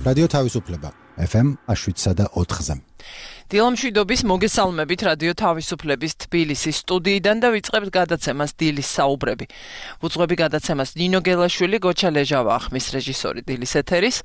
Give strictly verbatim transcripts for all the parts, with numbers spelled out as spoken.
რადიო თავისუფლება ეფ ემ one oh seven point four-ზე. დილამშვიდობის მოგესალმებით რადიო თავისუფლების თბილისის სტუდიიდან და ვიწყებთ გადაცემას დილის საუბრები. ვუძღვები გადაცემას ნინო გელაშვილი, გოჩა ლეჟავა ახმის რეჟისორი დილის ეთერის.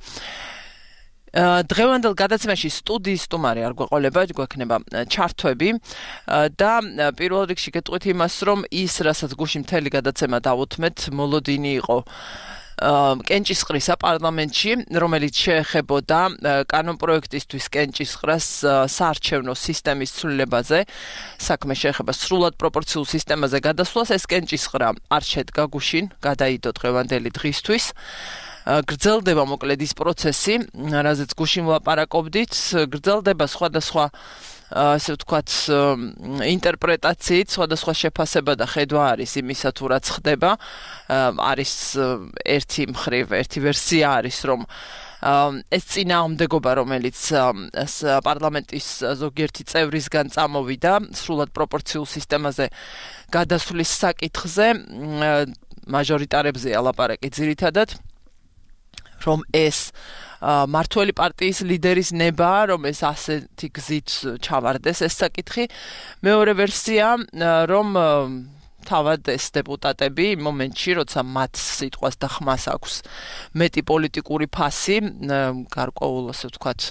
დღევანდელ გადაცემაში სტუდიის სტუმარი არ გვეყოლება, გვექნება ჩართვები და პირველ რიგში გეტყვით იმას, რომ ის, რასაც გუშინ მთელი გადაცემა დავუთმეთ, მოლოდინი იყო კენჭისყრისა პარლამენტში, რომელიც შეეხებოდა კანონპროექტისთვის კენჭისყრას საარჩევნო სისტემის ცვლილებაზე, საქმე შეეხება სრულად პროპორციულ სისტემაზე გადასვლას, ეს კენჭისყრა არ შედგა გუშინ, გადაიდო დღევანდელი დღისთვის. გრძელდება მოკლედ ის პროცესი, რაზეც გუშინ ვლაპარაკობდით, გრძელდება სხვადასხვა ასე ვთქვათ ინტერპრეტაციით, სხვადასხვა შეფასება და ხედვა არის იმისა თუ რაც ხდება. არის ერთი მხრივ, ერთი ვერსია არის, რომ ეს წინააღმდეგობა, რომელიც პარლამენტის ზოგიერთი წევრისგან წამოვიდა სრულად პროპორციულ სისტემაზე გადასვლის საკითხზე, მაჟორიტარებზეა ლაპარაკი ძირითადად, რომ ეს მართველი პარტიის ლიდერის ნება, რომ ეს ასეთი გზით ჩავარდეს ეს საკითხი. მეორე ვერსია, რომ თავად ეს დეპუტატები იმ მომენტში, როცა მათ სიტყვას და ხმას აქვს მეტი პოლიტიკური ფასი, გარკვეულ ასე ვთქვათ,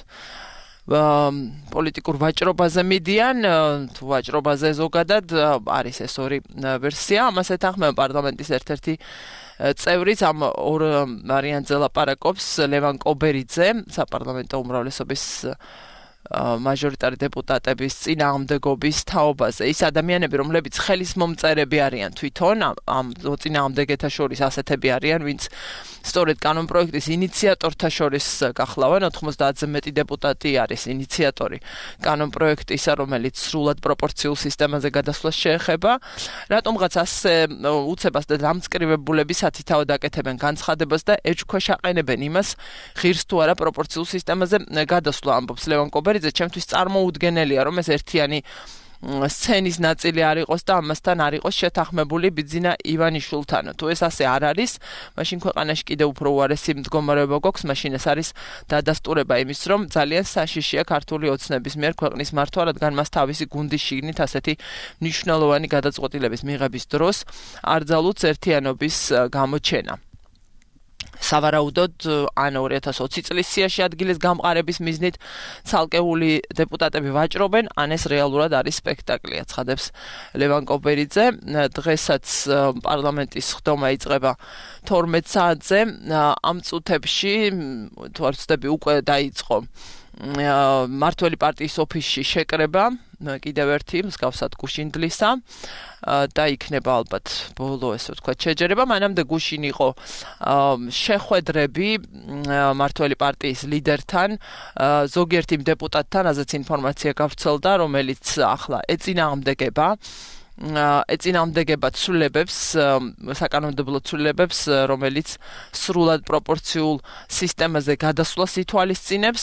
პოლიტიკურ ვაჭრობაზე მიდიან, თუ ვაჭრობაზე ზოგადად, არის ეს ორი ვერსია. ამას ეთანხმება პარლამენტის ერთ-ერთი წევრიც ამ ორ ვარიანტზე ლაპარაკობს, ლევან კობერიძე, საპარლამენტო უმრავლესობის მაჟორიტარი დეპუტატების წინააღმდეგობის თაობაზე. ის ადამიანები, რომლებიც ხელის მომწერები არიან თვითონ, ამ წინააღმდეგეთა შორის ასეთები არიან, ვინც სწორედ კანონპროექტის ინიციატორთა შორის გახლავენ, ოთხმოცდაათზე მეტი დეპუტატი არის ინიციატორი კანონპროექტისა, რომელიც სრულად პროპორციულ სისტემაზე გადასვლას შეეხება. რატომღაც ასე უცებას და დამწკრივებულების ათითაოდ აკეთებენ განცხადებას და ეჭქვეშ აყენებენ იმას, ღირს თუ არა პროპორციულ სისტემაზე გადასვლა, ამბობს ლევან კობერიძე, ჩემთვის წარმოუდგენელია, რომ ეს ერთიანი სცენის ნაწილი არ იყოს და ამასთან არ იყოს შეთანხმებული ბიძინა ივანიშვილთან. თუ ეს ასე არ არის, მაშინ ქვეყანაში კიდევ უფრო უარესი მდგომარეობა გვაქვს, მაშინ ეს არის დადასტურება იმის, რომ ძალიან საშიშია ქართული ოცნების მიერ ქვეყნის მართვა, რადგან მას თავისი გუნდის შიგნით ასეთი მნიშვნელოვანი გადაწყვეტილების მიღების დროს არ ძალუძს ერთიანობის გამოჩენა. სავარაუდოდ ან ორი ათას ოცი წლის სიაში ადგილის გამყარების მიზნით ცალკეული დეპუტატები ვაჭრობენ, ან ეს რეალურად არის სპექტაკლი, აცხადებს ლევან კობერიძე. დღესაც პარლამენტის ხდომა იწყება თორმეტ საათზე. ამ წუთებში, თუ არ ვცდები, უკვე დაიწყო მართველი პარტიის ოფისში შეკრება, კიდევ ერთი მსგავსად გუშინ დლისა და იქნება ალბათ ბოლო ესე ვთქვათ შეჯერება. მანამდე გუშინ იყო შეხვედრები მართველი პარტიის ლიდერთან, ზოგიერთი დეპუტატთან, რაზეც ინფორმაცია გავრცელდა, რომელიც ახლა ეწინააღმდეგება ეწინააღმდეგება ცვლილებებს, საკანონმდებლო ცვლილებებს, რომელიც სრულად პროპორციულ სისტემაზე გადასვლას ითვალისწინებს.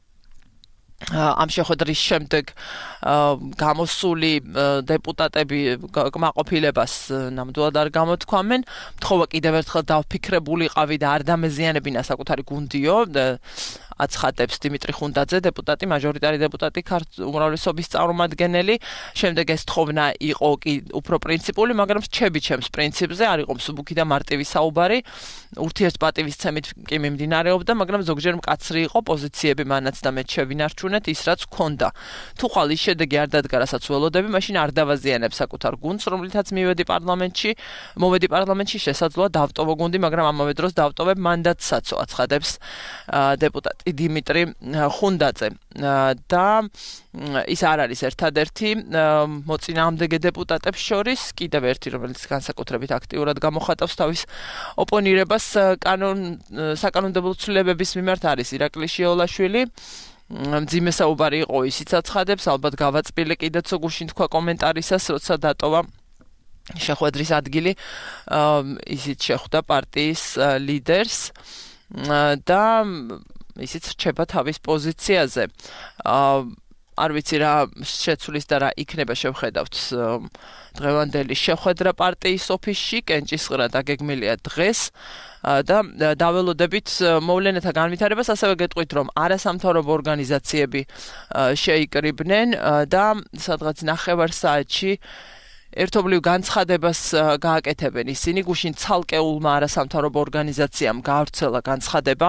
ამ შეხვედრის შემდეგ გამოსული დეპუტატები კმაყოფილებას ნამდვილად არ გამოთქვამენ. მთხოვა კიდევ ერთხელ დავფიქრებულიყავი და არ დამეზიანებინა საკუთარი გუნდიო, აცხადებს დიმიტრი ხუნდაძე, დეპუტატი, მაჟორიტარი დეპუტატი, უმრავლესობის წარმომადგენელი. შემდეგ ეს თხოვნა იყო კი უფრო პრინციპული, მაგრამ რჩები ჩემს პრინციპზე, არ იყო მსუბუქი და მარტივი საუბარი. ურთიერთპატივისცემით კი მიმდინარეობდა, მაგრამ ზოგჯერ მკაცრი იყო პოზიციები მანაც და მე შევინარჩუნეთ ის, რაც ჰქონდა. თუ ხვალ ის შედეგი არ დადგა, რასაც ველოდები, მაშინ არ დავაზიანებ საკუთარ გუნდს, რომლითაც მივედი პარლამენტში, მოვედი პარლამენტში, შესაძლოა დავტოვო გუნდი, მაგრამ ამავე დროს დავტოვებ მანდატსაც, აცხადებს დეპუტატი დიმიტრი ხუნდაძე. და ის არ არის ერთადერთი მოწინააღმდეგე დეპუტატებს შორის, კიდევ ერთი, რომელიც განსაკუთრებით აქტიურად გამოხატავს თავის ოპონირებას კანონ საკანონმდებლო ცვლილებების მიმართ, არის ირაკლი შიოლაშვილი. მძიმე საუბარი იყო, ისიც აცხადებს, ალბათ გავაწმილე კიდეც გუშინ თქვა კომენტარისას, როცა დატოვა შეხვედრის ადგილი, ისიც შეხვდა პარტიის ლიდერს და ისიც რჩება თავის პოზიციაზე. არ ვიცი რა შეცვლის და რა იქნება, შევხედავთ დღევანდელი შეხვედრა პარტიის ოფისში, კენჭისყრა დაგეგმილია დღეს. და დაველოდებით მოვლენათა განვითარებას, ასევე გეტყვით, რომ არასამთავრობო ორგანიზაციები შეიკრიბნენ და სადღაც ნახევარ საათში ერთობლივ განცხადებას გააკეთებენ. ისინი გუშინ ცალკეულმა არასამთავრობო ორგანიზაციამ გაავრცელა განცხადება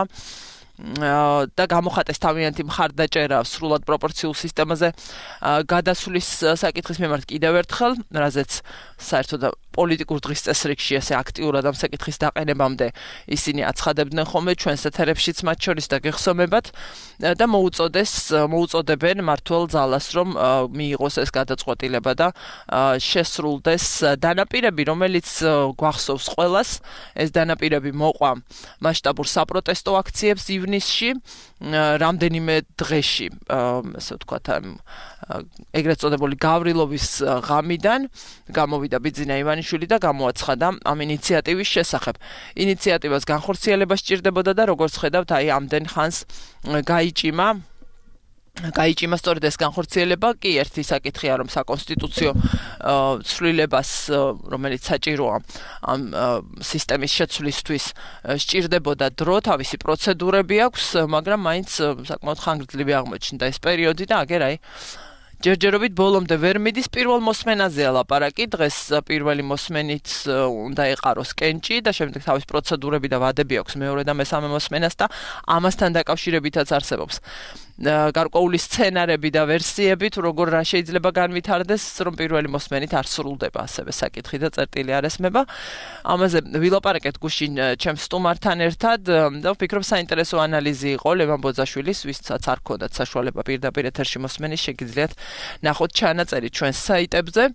და გამოხატეს თავიანთი მხარდაჭერა სრულად პროპორციულ სისტემაზე გადასვლის საკითხის მიმართ კიდევ ერთხელ, რაზეც საერთოდ პოლიტიკურ დღის წესრიგში ასე აქტიურად ამ საკითხის დაყენებამდე ისინი აცხადებდნენ ხოლმე ჩვენს ეთერებშიც მათ შორის და გეხსომებათ და მოუწოდეს მოუწოდებენ მართლ ძალას, რომ მიიღოს ეს გადაწყვეტილება და შესრულდეს დანაპირები, რომელიც გვახსოვს ყველას. ეს დანაპირები მოყვა მასშტაბურ საპროტესტო აქციებს ივნისში, რამდენიმე დღეში, ასე ვთქვათ, ეგრეთ წოდებული გავრილოვის ღამიდან გამოვიდა ბიძინა ივანიშვილი და გამოაცხადა ამ ინიციატივის შესახებ. ინიციატივას განხორციელება სჭირდებოდა და როგორც ხედავთ, აი ამდენ ხანს გაიჭიმა გაიჭიმა სწორედ ეს განხორციელება. კი, ერთი საკითხია, რომ საკონსტიტუციო ცვლილებას, რომელიც საჭიროა ამ სისტემის შეცვლისთვის, სჭირდებოდა დრო, თავისი პროცედურები აქვს, მაგრამ მაინც საკმაოდ ხანგრძლივი აღმოჩნდა ეს პერიოდი და აგერ აი ჯერჯერობით ბოლომდე ვერ მიდის. პირველ მოსმენაზეა ლაპარაკი, დღეს პირველი მოსმენით უნდა ეყაროს კენჭი და შემდეგ თავის პროცედურები და ვადები აქვს მეორე და მესამე მოსმენას და ამასთან დაკავშირებითაც არსებობს გარკვეული სცენარები და ვერსიები, თუ როგორ რა შეიძლება განვითარდეს, რომ პირველი მოსმენით არ სრულდება ასევე საკითხი და წერტილი არ ესმება. ამაზე ვილაპარაკეთ გუშინ ჩემს სტუმართან ერთად და ვფიქრობ საინტერესო ანალიზი იყო ლევან ბოძაშვილის, ვისაც არ ქონდათ საშუალება პირდაპირ ეთერში მოსმენის, შეგიძლიათ ნახოთ ჩანაწერი ჩვენს საიტებზე.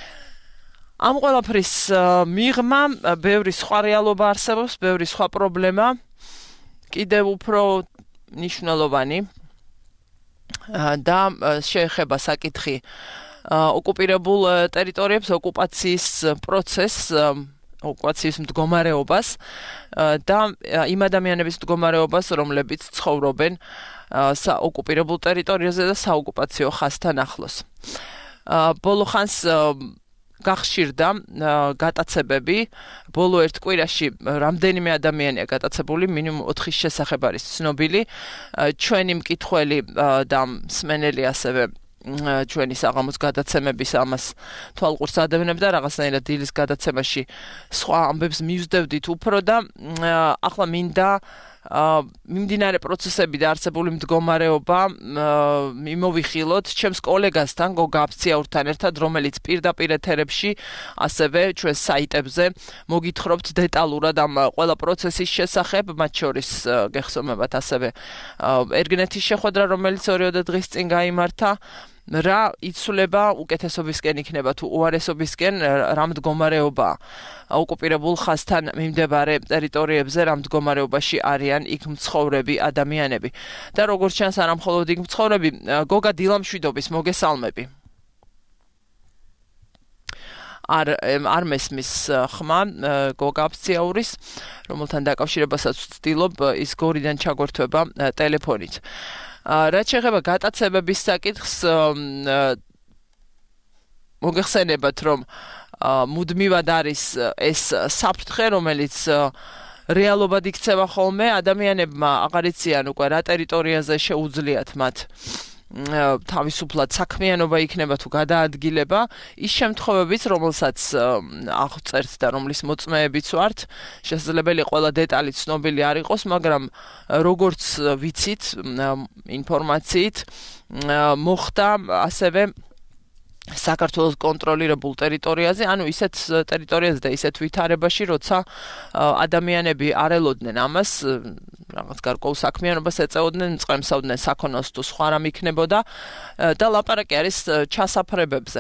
ამ ყველაფრის მიღმა ბევრი სხვა რეალობა არსებობს, ბევრი სხვა პრობლემა, კიდევ უფრო მნიშვნელოვანი და შეეხება საკითხი ოკუპირებულ ტერიტორიებს, ოკუპაციის პროცესს, ოკუპაციის მდგომარეობას და იმ ადამიანების მდგომარეობას, რომლებიც ცხოვრობენ ოკუპირებულ ტერიტორიაზე და საოკუპაციო ხაზთან ახლოს. ბოლო ხანს გახშირდა გატაცებები, ბოლო ერთ კვირაში რამდენიმე ადამიანია გატაცებული, მინიმუმ ოთხის შესახებ არის ცნობილი. ჩვენი მკითხველი და მსმენელი ასევე ჩვენი საღამოს გადაცემების ამას თვალყურს ადევნებდა, რაღაცნაირად დილის გადაცემაში სხვა ამბებს მივსდევდით უფრო და ახლა მინდა მიმდინარე პროცესები და არსებული მდგომარეობა მიმოვიხილოთ ჩემს კოლეგასთან, გოგა აფციაურთან ერთად, რომელიც პირდაპირ ეთერებში, ასევე ჩვენს საიტებზე მოგითხრობთ დეტალურად ამ ყველა პროცესის შესახებ, მათ შორის გეხსომებათ ასევე ერგნეთის შეხვედრა, რომელიც ორიოდე დღის წინ გაიმართა. რა იცვლება უკეთესობისკენ იქნება თუ უარესობისკენ, რა მდგომარეობა ოკუპირებულ ხაზთან მიმდებარე ტერიტორიებზე, რა მდგომარეობაში არიან იქ მცხოვრები ადამიანები. და როგორც ჩანს, არა მხოლოდ იქ მცხოვრები, გოგა დილამშვიდობის მოგესალმები. არ არ მესმის ხმა გოგა აფციაურის, რომელთან დაკავშირებასაც ვცდილობ, ის გორიდან ჩაგვერთვება ტელეფონით. რაც შეეხება გატაცებების საკითხს, მოგეხსენებათ, რომ მუდმივად არის ეს საფრთხე, რომელიც რეალობად იქცევა ხოლმე, ადამიანებმა აღარ იციან უკვე რა ტერიტორიაზე შეუძლიათ მათ თავისუფლად საქმიანობა იქნება თუ გადაადგილება, ის შემთხვევებიც, რომელსაც აღწერთ და რომლის მოწმეებიც ვართ, შესაძლებელი ყველა დეტალი ცნობილი არ იყოს, მაგრამ როგორც ვიცით ინფორმაციით, მოხდა ასევე საქართველოს კონტროლირებულ ტერიტორიაზე, ანუ ისეთ ტერიტორიაზე და ისეთ ვითარებაში, როცა ადამიანები არ ელოდნენ ამას, რაღაც გარკვეულ საქმიანობას ეწეოდნენ, წყემსავდნენ საქონელს თუ სხვა რამ იქნებოდა და ლაპარაკი არის ჩასაფრებებზე.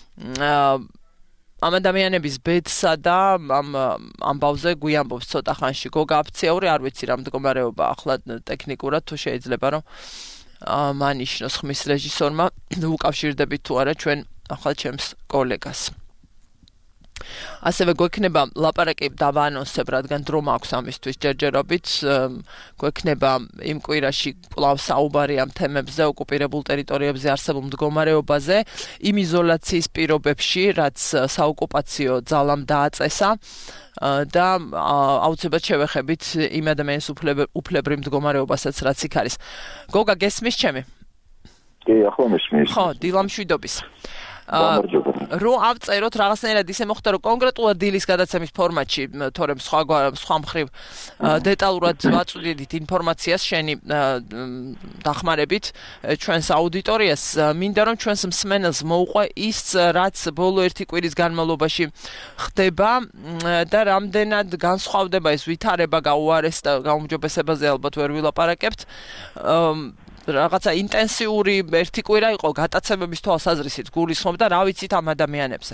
ამ ადამიანების ბედსა და ამ ამბავზე გვიამბობს ცოტა ხანში გოგა აფციაური, არ ვიცი რა მდგომარეობა ახლა ტექნიკურად თუ შეიძლება რომ მანიშნოს ხმის რეჟისორმა, უკავშირდებით თუ არა ჩვენ ახლა ჩემს კოლეგას. ასევე გვექნება ლაპარაკი დავაანონსებ, რადგან დრო მაქვს ამისთვის ჯერჯერობით, გვექნება იმ კვირაში კვლავ საუბარი ამ თემებზე, ოკუპირებულ ტერიტორიებზე არსებულ მდგომარეობაზე, იმ იზოლაციის პირობებში, რაც საოკუპაციო ძალამ დააწესა და აუცილებლად შევეხებით იმ ადამიანის უფლებრივ მდგომარეობასაც, რაც იქ არის. გოგა, გესმის ჩემი? კი, ახლა მისმის. ხო, დილა მშვიდობის. რო ავწეროთ რაღაცნაირად ისე მოხდა, რომ კონკრეტულად დილის გადაცემის ფორმატში, თორემ სხვა სხვა მხრივ დეტალურად ვაწვდით ინფორმაციას შენი დახმარებით ჩვენს აუდიტორიას, მინდა რომ ჩვენს მსმენელს მოუყვე ის, რაც ბოლო ერთი კვირის განმავლობაში ხდება და რამდენად განსხვავდება ეს ვითარება გაუარეს და გაუმჯობესებაზე ალბათ ვერ ვილაპარაკებთ. რაღაცა ინტენსიური ერთი კვირა იყო გატაცებების თვალსაზრისით გულისხმობ და რა ვიცით ამ ადამიანებზე?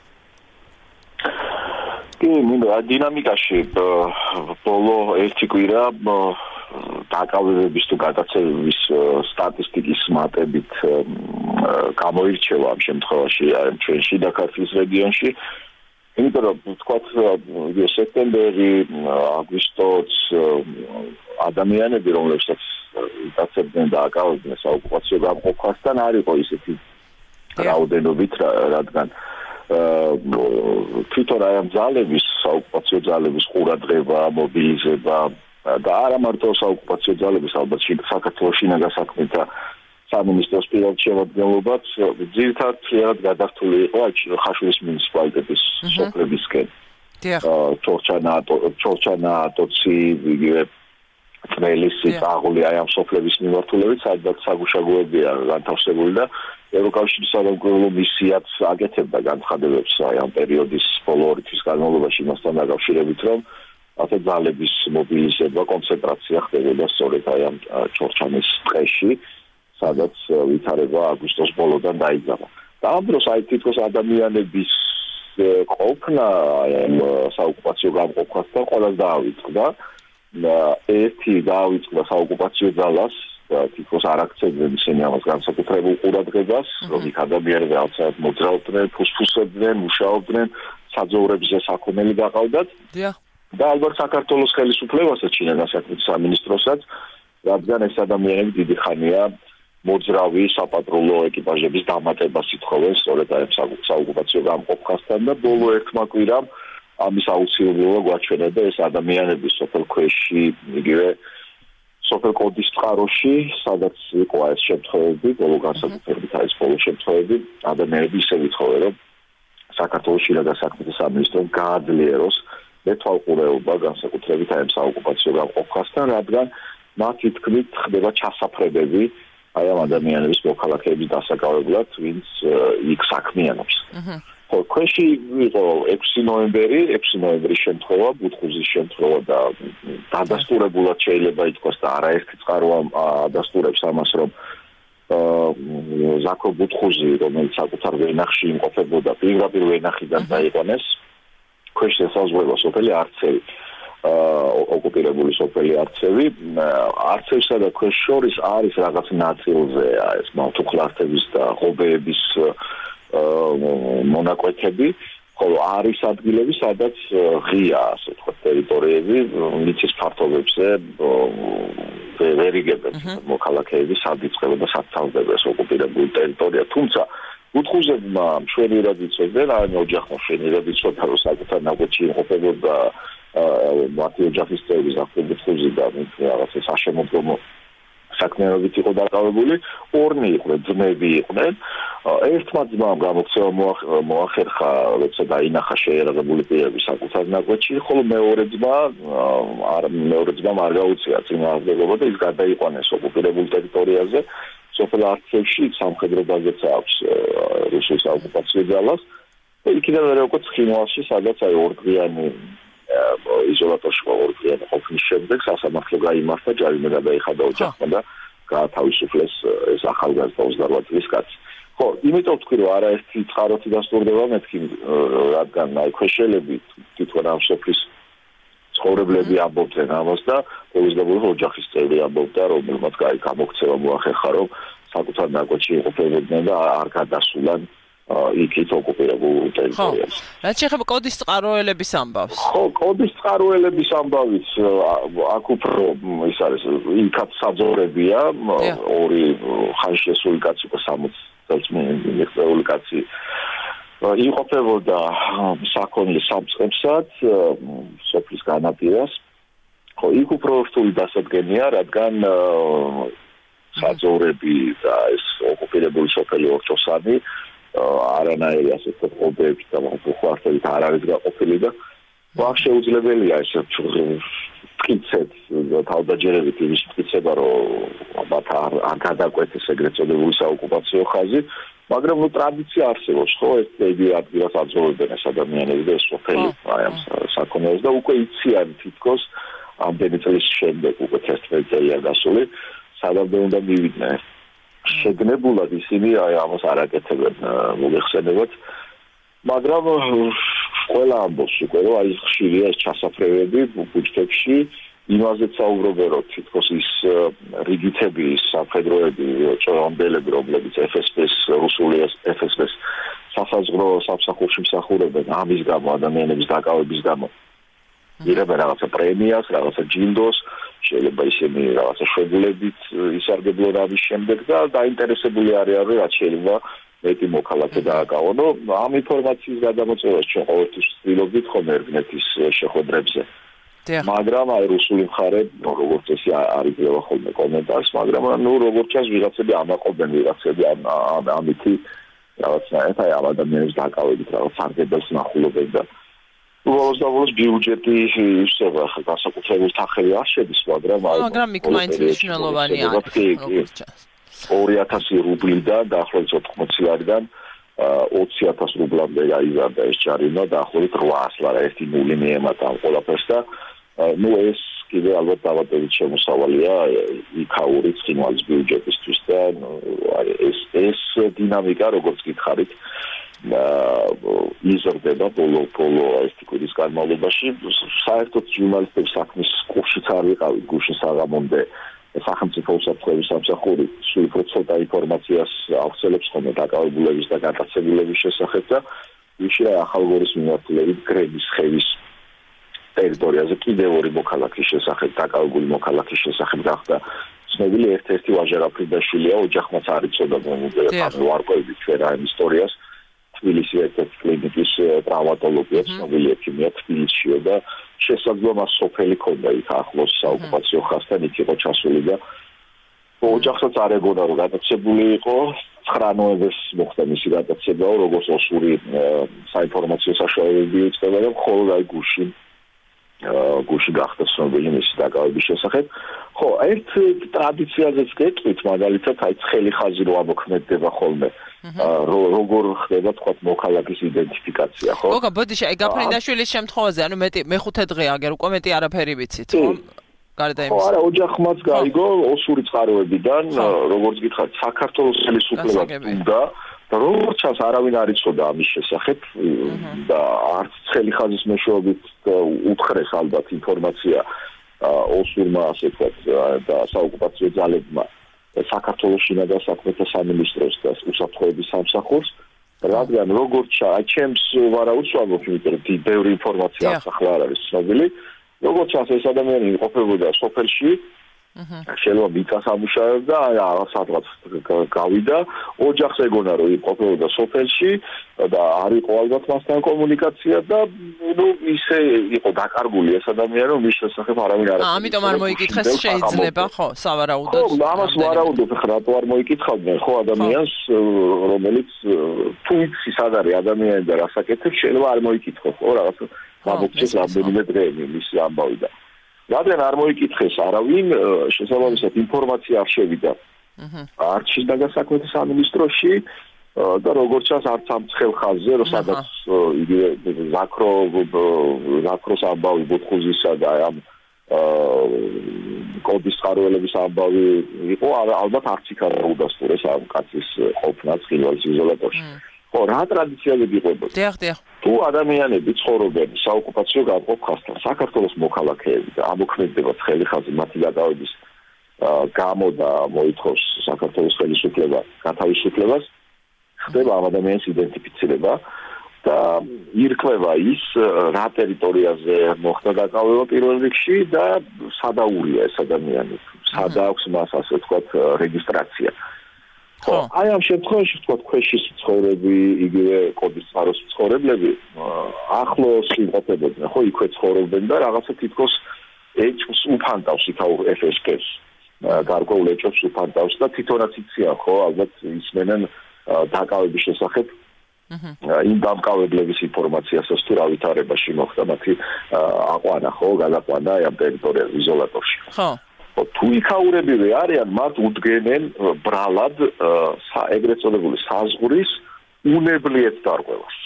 კი, მინდა დინამიკაში ბოლო ერთი კვირა დაკავებების თუ გატაცებების სტატისტიკის მატებით გამოირჩევა ამ შემთხვევაში ჩვენ შიდა ქართლის რეგიონში. იმიტომ რომ თქვათ სექტემბერი, აგვისტოც ადამიანები, რომლებსაც დაწებდნენ და აკავებდნენ საოკუპაციო გამყოფასთან, არ იყო ისეთი რაოდენობით, რადგან თვითონ აი ამ ძალების, საოკუპაციო ძალების ყურადღება, მობილიზება და არა მარტო საოკუპაციო ძალების, ალბათ საქართველოს შინაგან საქმეთა სამინისტროს პირად შემადგენლობაც ძირითადად გადართული იყო ხაშურის მუნიციპალიტეტის სოფლებისკენ. ჩორჩანა, ატოცი, იგივე წნელისი, წაღული აი ამ სოფლების მიმართულებით, სადაც საგუშაგოებია განთავსებული და ევროკავშირის სამგებლო მისიაც აკეთებდა განცხადებებს აი ამ პერიოდის ბოლო ორი თვის განმავლობაში იმასთან დაკავშირებით, რომ ასე ძალების მობილიზება, კონცენტრაცია ხდებოდა სწორედ აი ამ ჩორჩანის ტყეში, სადაც ვითარება აგვისტოს ბოლოდან დაიძაბა. და ამ დროს აი თითქოს ადამიანების ყოფნა ამ საოკუპაციო გამყოფასთან ყველას დაავიწყდა. ერთი დაავიწყდა საოკუპაციო ძალას, თითქოს არ აქცევდნენ ისინი ამას განსაკუთრებულ ყურადღებას, რომ იქ ადამიანები რაღაცად მოძრაობდნენ, ფუსფუსებდნენ, მუშაობდნენ, საძოვრებზე საქონელი გაყავდათ. და ალბათ საქართველოს ხელისუფლებასაც, შინაგან საქმეთა სამინისტროსაც, რადგან ეს ადამიანები დიდი ხანია მოძრავი საპატრულო ეკიპაჟების დამატებას ითხოვენ სწორედ აი საოკუპაციო გამყოფასთან და ბოლო ერთმა კვირამ ამის აუცილებლობა გვაჩვენა და ეს ადამიანები სოფელ ქვეში, იგივე სოფელ კოდის წყაროში, სადაც იყო ეს შემთხვევები, ბოლო განსაკუთრებით აი ეს ბოლო შემთხვევები, ადამიანები ისე ვითხოვენ, რომ საქართველოს შინაგან საქმეთა სამინისტრომ გააძლიეროს მეთვალყურეობა განსაკუთრებით აი ამ საოკუპაციო გამყოფასთან, რადგან მათი თქმით ხდება ჩასაფრებები აი ამ ადამიანების მოქალაქეების დასაკავებლად, ვინც იქ საქმიანობს. ხო, ქვეში იყო ექვსი ნოემბერი, ექვსი ნოემბრის შემთხვევა, ბუთხუზის შემთხვევა და დადასტურებულად შეიძლება ითქვას და არაერთი წყარო ადასტურებს ამას, რომ ზაქო ბუთხუზი, რომელიც საკუთარ ვენახში იმყოფებოდა, პირდაპირ ვენახიდან დაიყვანეს, ქვეშ ესაზღვრება სოფელი არცევი. ოკუპირებული სოფელი არცევი, არცევსა და ქვეშ შორის არის რაღაც ნაწილზე ეს მავთუხლართების და ღობეების მონაკვეთები, ხოლო არის ადგილები, სადაც ღია, ასე ვთქვათ, ტერიტორიები, მიწის ფართობებზე ვერ იგებენ მოქალაქეები სად იწყება და სად თავდება ეს ოკუპირებული ტერიტორია, თუმცა ბუთხუზებმა მშვენივრად იცოდნენ, ან ოჯახმა მშვენივრად იცოდა, რომ საკუთარ ნაკვეთში იმყოფებოდა მათი ოჯახის წევრები ბუთხუზი და რაღაცა საშემოდგომო საქმიანობით იყო დაკავებული, ორნი იყვნენ, ძმები იყვნენ. ერთმა ძმამ გამოქცევა მოახერხა, როცა დაინახა შეიარაღებული პირები საკუთარ ნაკვეთში, ხოლო მეორე ძმა, არ მეორე ძმამ არ გაუწია წინააღმდეგობა და ის გადაიყვანეს ოკუპირებულ ტერიტორიაზე, სოფელ არცევში, სამხედრო ბაზაც აქვს რუსულ საოკუპაციო ძალას და იქიდან მერე უკვე ცხინვალში, სადაც აი ორდღიანი იზოლატორში ორდღიანი ყოფნის შემდეგ სასამართლო გაიმართა, ჯარიმა გადაიხადა ოჯახმა და გაათავისუფლეს ეს ახალგაზრდა ოცდაოთხ წლის კაცი. ხო, იმიტომ ვთქვი, რომ არაერთი წყაროთი დასტურდება მეთქი, რადგან აი ქვეშელები თვითონ ამ სოფლის ცხოვრებლები ამბობდნენ ამას და პოლისდაბუროს ოჯახის წევრი ამბობდა, რომელმაც გამოქცევა მოახერხა, რომ საკუთარ ნაკვეთში იყოფებოდნენ და არ გადასულან იქით ოკუპირებულ ტერიტორიაზე. რაც შეეხება კოდის წყაროელების ამბავს. ხო, კოდის წყაროელების ამბავიც აქ უფრო ის არის, იქაც საძოვრებია, ორი ხანშესული კაცი და სამოცი წელს მიღწეული კაცი იყოფებოდა საქონლის სამწყებსად, სოფლის განაპირას. ხო, იქ უფრო რთული დასადგენია, რადგან საძოვრები და ეს ოკუპირებული სოფელი ორჩოსანი არანაირი ასეთ ყოფილებით და მოხუხარებით არ არის გაყოფილი და ვახ შეუძლებელია ეს მტკიცედ თავდაჯერებით იმის მტკიცება, რომ მათ არ გადაკვეთეს ეგრეთ წოდებული საოკუპაციო ხაზი, მაგრამ ნუ ტრადიცია არსებობს, ხო, ეს დიდი ადგილას აძოვებენ ეს ადამიანები და ეს სოფელი აი ამ საქონელს და უკვე იციან თითქოს ამდენი წლის შემდეგ უკვე თერთმეტი წელია გასული, სადამდე უნდა მივიდნენ. შეგნებულად ისინი აი ამას არ აკეთებენ მოიხსენებათ, მაგრამ ყველა ამბობს უკვე, რომ აი ხშირია ეს ჩასაფრევები ბუჯეტებში, იმაზეც საუბრობენ, რომ თითქოს ის რიგითები, სამხედროები, ჭორომბელები, რომლებიც ეფ ეს პე-ს, რუსული ეფ ეს პე-ს სასაზღვრო სამსახურში მსახურობენ ამის გამო, ადამიანების დაკავების გამო. იღებენ რაღაცა პრემიას, რაღაცა ჯილდოს, შეიძლება ისინი რაღაცა შვებულებით ისარგებლონ ამის შემდეგ და დაინტერესებული არიან, რომ რაც შეიძლება მეტი მოქალაქე დააკავონ. ამ ინფორმაციის გადამოწევას ჩვენ ყოველთვის ვცდილობთ ხომ ერთმანეთის შეხვედრებზე. მაგრამ აი რუსული მხარე, როგორც წესი არ იძლევა ხოლმე კომენტარს, მაგრამ ნუ როგორც ჩანს ვიღაცები ამაყობენ, ვიღაცები ამითი რაღაცნაირად აი ამ ადამიანებს დააკავებით რაღაც სარგებელს ნახულობენ და უბრალოდ დავუოს ბიუჯეტი ისევა განსაკუთრებულ თანხები არ შედის, მაგრამ აი მაგრამ იქ მაინც მნიშვნელოვანი არის, როგორც ჩანს. ორი ათასი რუბლიდან დაახლოებით ოთხმოცი ლარიდან ოცი ათასი რუბლამდე გაიზარდა ეს ჯარიმა დაახლოებით რვაას ლარა ერთი ნული მიემატა ამ ყველაფერს და ნუ ეს კიდე ალბათ დავადებით შემოსავალია იქაური ცხინვალის ბიუჯეტისთვის და აი ეს ეს დინამიკა როგორც გითხარით იზრდება ბოლო ბოლო ეს თითქმის განმავლობაში საერთოდ ჟურნალისტების საქმის კურსშიც არ ვიყავი გუშინ საღამომდე სახელმწიფო უსაფრთხოების სამსახური სულ უფრო ცოტა ინფორმაციას აღწევს ხოლმე დაკავებულების და გატაცებულების შესახებ და ვიშია ახალგორის მიმართულებით გრების ხევის ტერიტორიაზე კიდევ ორი მოქალაქის შესახებ დაკავებული მოქალაქის შესახებ გახდა ცნობილი ერთ-ერთი ვაჟარ აფრიდაშვილია ოჯახმაც არ იცოდა მომდევნო ვარკვევით ჩვენ ამ ისტორიას თბილისის ერთ-ერთი კლინიკის ტრავმატოლოგია ცნობილი ექიმია თბილისშიო და შესაძლოა სოფელი ქონდა იქ ახლოს საოკუპაციო ხაზთან იქ იყო ჩასული და ოჯახსაც არ ეგონა რომ გადაცებული იყო ცხრა ნოემბერს მოხდა მისი გადაცემა როგორც ოსური საინფორმაციო საშუალებები იწყება და მხოლოდ აი გუშინ გუში გახდა ცნობილი მისი დაკავების შესახებ. ხო, ერთ ტრადიციაზეც გეტყვით, მაგალითად, აი ცხელი ხაზი რო ამოქმედდება ხოლმე. როგორ ხდება თქვა მოქალაქის იდენტიფიკაცია, ხო? გოგა, ბოდიში, აი გაფრინდაშვილის შემთხვევაზე, ანუ მეტი მეხუთე დღე აგერ უკვე მეტი არაფერი ვიცით, ხო? გარდა იმისა. ხო, არა, ოჯახმაც გაიგო ოსური წყაროებიდან, როგორც გითხარით, საქართველოს ხელისუფლებას უნდა და როგორც ჩანს არავინ არ იცოდა ამის შესახებ და არც ცხელი ხაზის მეშვეობით უთხრეს ალბათ ინფორმაცია ოსურმა ასე ვთქვათ და საოკუპაციო ძალებმა საქართველოს შინაგან საქმეთა სამინისტროს და უსაფრთხოების სამსახურს რადგან როგორც აი ჩემს ვარაუდს იმიტომ რომ ბევრი ინფორმაცია ახლა არ არის ცნობილი როგორც ჩანს ეს ადამიანი იმყოფებოდა სოფელში შეიძლება მიწას ამუშავებდა, სადღაც გავიდა, ოჯახს ეგონა რომ იმყოფებოდა სოფელში და არ იყო ალბათ მასთან კომუნიკაცია და ნუ ისე იყო დაკარგული ეს ადამიანი რომ მის შესახებ არავინ არ იცოდა. ამიტომ არ მოიკითხეს შეიძლება, ხო, სავარაუდოდ. ხო, ამას ვარაუდობ, ხა რატო არ მოიკითხავდნენ, ხო, ადამიანს რომელიც თუ იცი სად არის ადამიანი და რას აკეთებს, შეიძლება არ მოიკითხოს, ხო, რაღაც გამოგცეს რამდენიმე დღე მისი ამბავი და რადგან არ მოიკითხეს არავინ, შესაბამისად ინფორმაცია არ შევიდა. არც შინაგან საქმეთა სამინისტროში და როგორც ჩანს არც ამ ცხელ ხაზზე, რომ სადაც იგივე ზაქრო ზაქროს ამბავი ბოთხუზისა და ამ კოდის წყაროელების ამბავი იყო, ალბათ არც იქ არ დაუდასტურეს ამ კაცის ყოფნა ცხინვალის იზოლატორში. ხო, რა ტრადიციები გიყვებოდა? დიახ, დიახ. თუ ადამიანები ცხოვრობენ საოკუპაციო გამყოფ ხაზთან, საქართველოს მოქალაქეები და ამოქმედება ცხელი ხაზი მათი დაკავების გამო და მოითხოვს საქართველოს ხელისუფლება გათავისუფლებას, ხდება ამ ადამიანის იდენტიფიცირება და ირკვევა ის რა ტერიტორიაზე მოხდა დაკავება პირველ რიგში და სადაურია ეს ადამიანი, სადა აქვს მას ასე ვთქვათ რეგისტრაცია. ხო, აი ამ შემთხვევაში ვთქვათ ქვეშის მცხოვრები, იგივე კოდის წყაროს მცხოვრებლები ახლოს იმყოფებოდნენ, ხო, იქვე ცხოვრობდნენ და რაღაცა თითქოს ეჭვს უფანტავს იქაურ ეფ ეს კეს. გარკვეულ ეჭვს უფანტავს და თვითონაც იციან, ხო, ალბათ ისმენენ დაკავების შესახებ იმ დამკავებლების ინფორმაციასაც თუ რა ვითარებაში მოხდა მათი აყვანა, ხო, გადაყვანა ამ ტერიტორიაზე იზოლატორში. ხო. თუ იქაურებივე არიან, მათ უდგენენ ბრალად ეგრეთ წოდებული საზღვრის უნებლიეთ დარღვევას.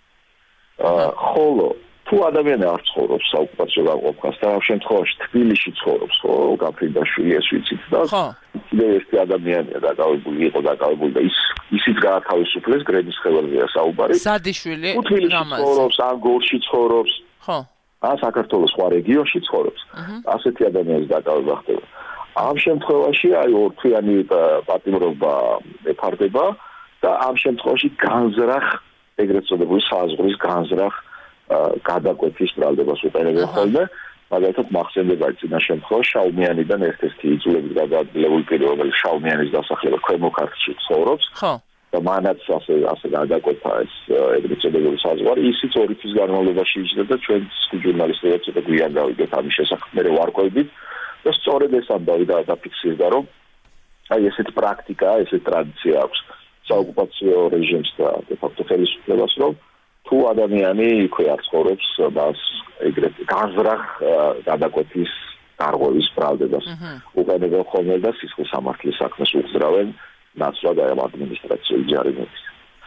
ხოლო თუ ადამიანი არ ცხოვრობს საოკუპაციო განყოფას და ამ შემთხვევაში თბილისში ცხოვრობს, ხო, გაფრინდაშვილი ეს ვიცით და კიდევ ერთი ადამიანია დაკავებული, იყო დაკავებული და ის ისიც გაათავისუფლეს გრემის ხელშია საუბარი. სადიშვილი რამაზი. ცხოვრობს, ან გორში ცხოვრობს. ხო. ან საქართველოს სხვა რეგიონში ცხოვრობს. ასეთი ადამიანის დაკავება ხდება. ამ შემთხვევაში აი ორთვიანი პატიმრობა ეფარდება და ამ შემთხვევაში განზრახ ეგრეთ წოდებული საზღვრის განზრახ გადაკვეთის ბრალდებას უყენებენ ხოლმე. მაგალითად მახსენდება წინა შემთხვევა შაუმიანიდან ერთ-ერთი იძულებით გადაადგილებული პირი, რომელიც შაუმიანის დასახლება ქვემო ქართლში ცხოვრობს. ხო. და მანაც ასე ასე გადაკვეთა ეს ეგრეთ წოდებული საზღვარი, ისიც ორი თვის განმავლობაში იჯდა და ჩვენ ჟურნალისტებად ცოტა გვიან გავიგეთ ამის შესახებ, მე ვარკვევით და სწორედ ეს ამბავი დაფიქსირდა, რომ აი ესეთ პრაქტიკა, ესეთ ტრადიცია აქვს საოკუპაციო რეჟიმს და de facto ხელისუფლებას, რომ თუ ადამიანი იქვე არ ცხოვრობს, მას ეგრეთ განზრახ გადაკვეთის დარღვევის ბრალდებას უყენებენ ხოლმე და სისხლის სამართლის საქმეს უგზრავენ ნაცვლად აი ამ ადმინისტრაციული ჯარიმების.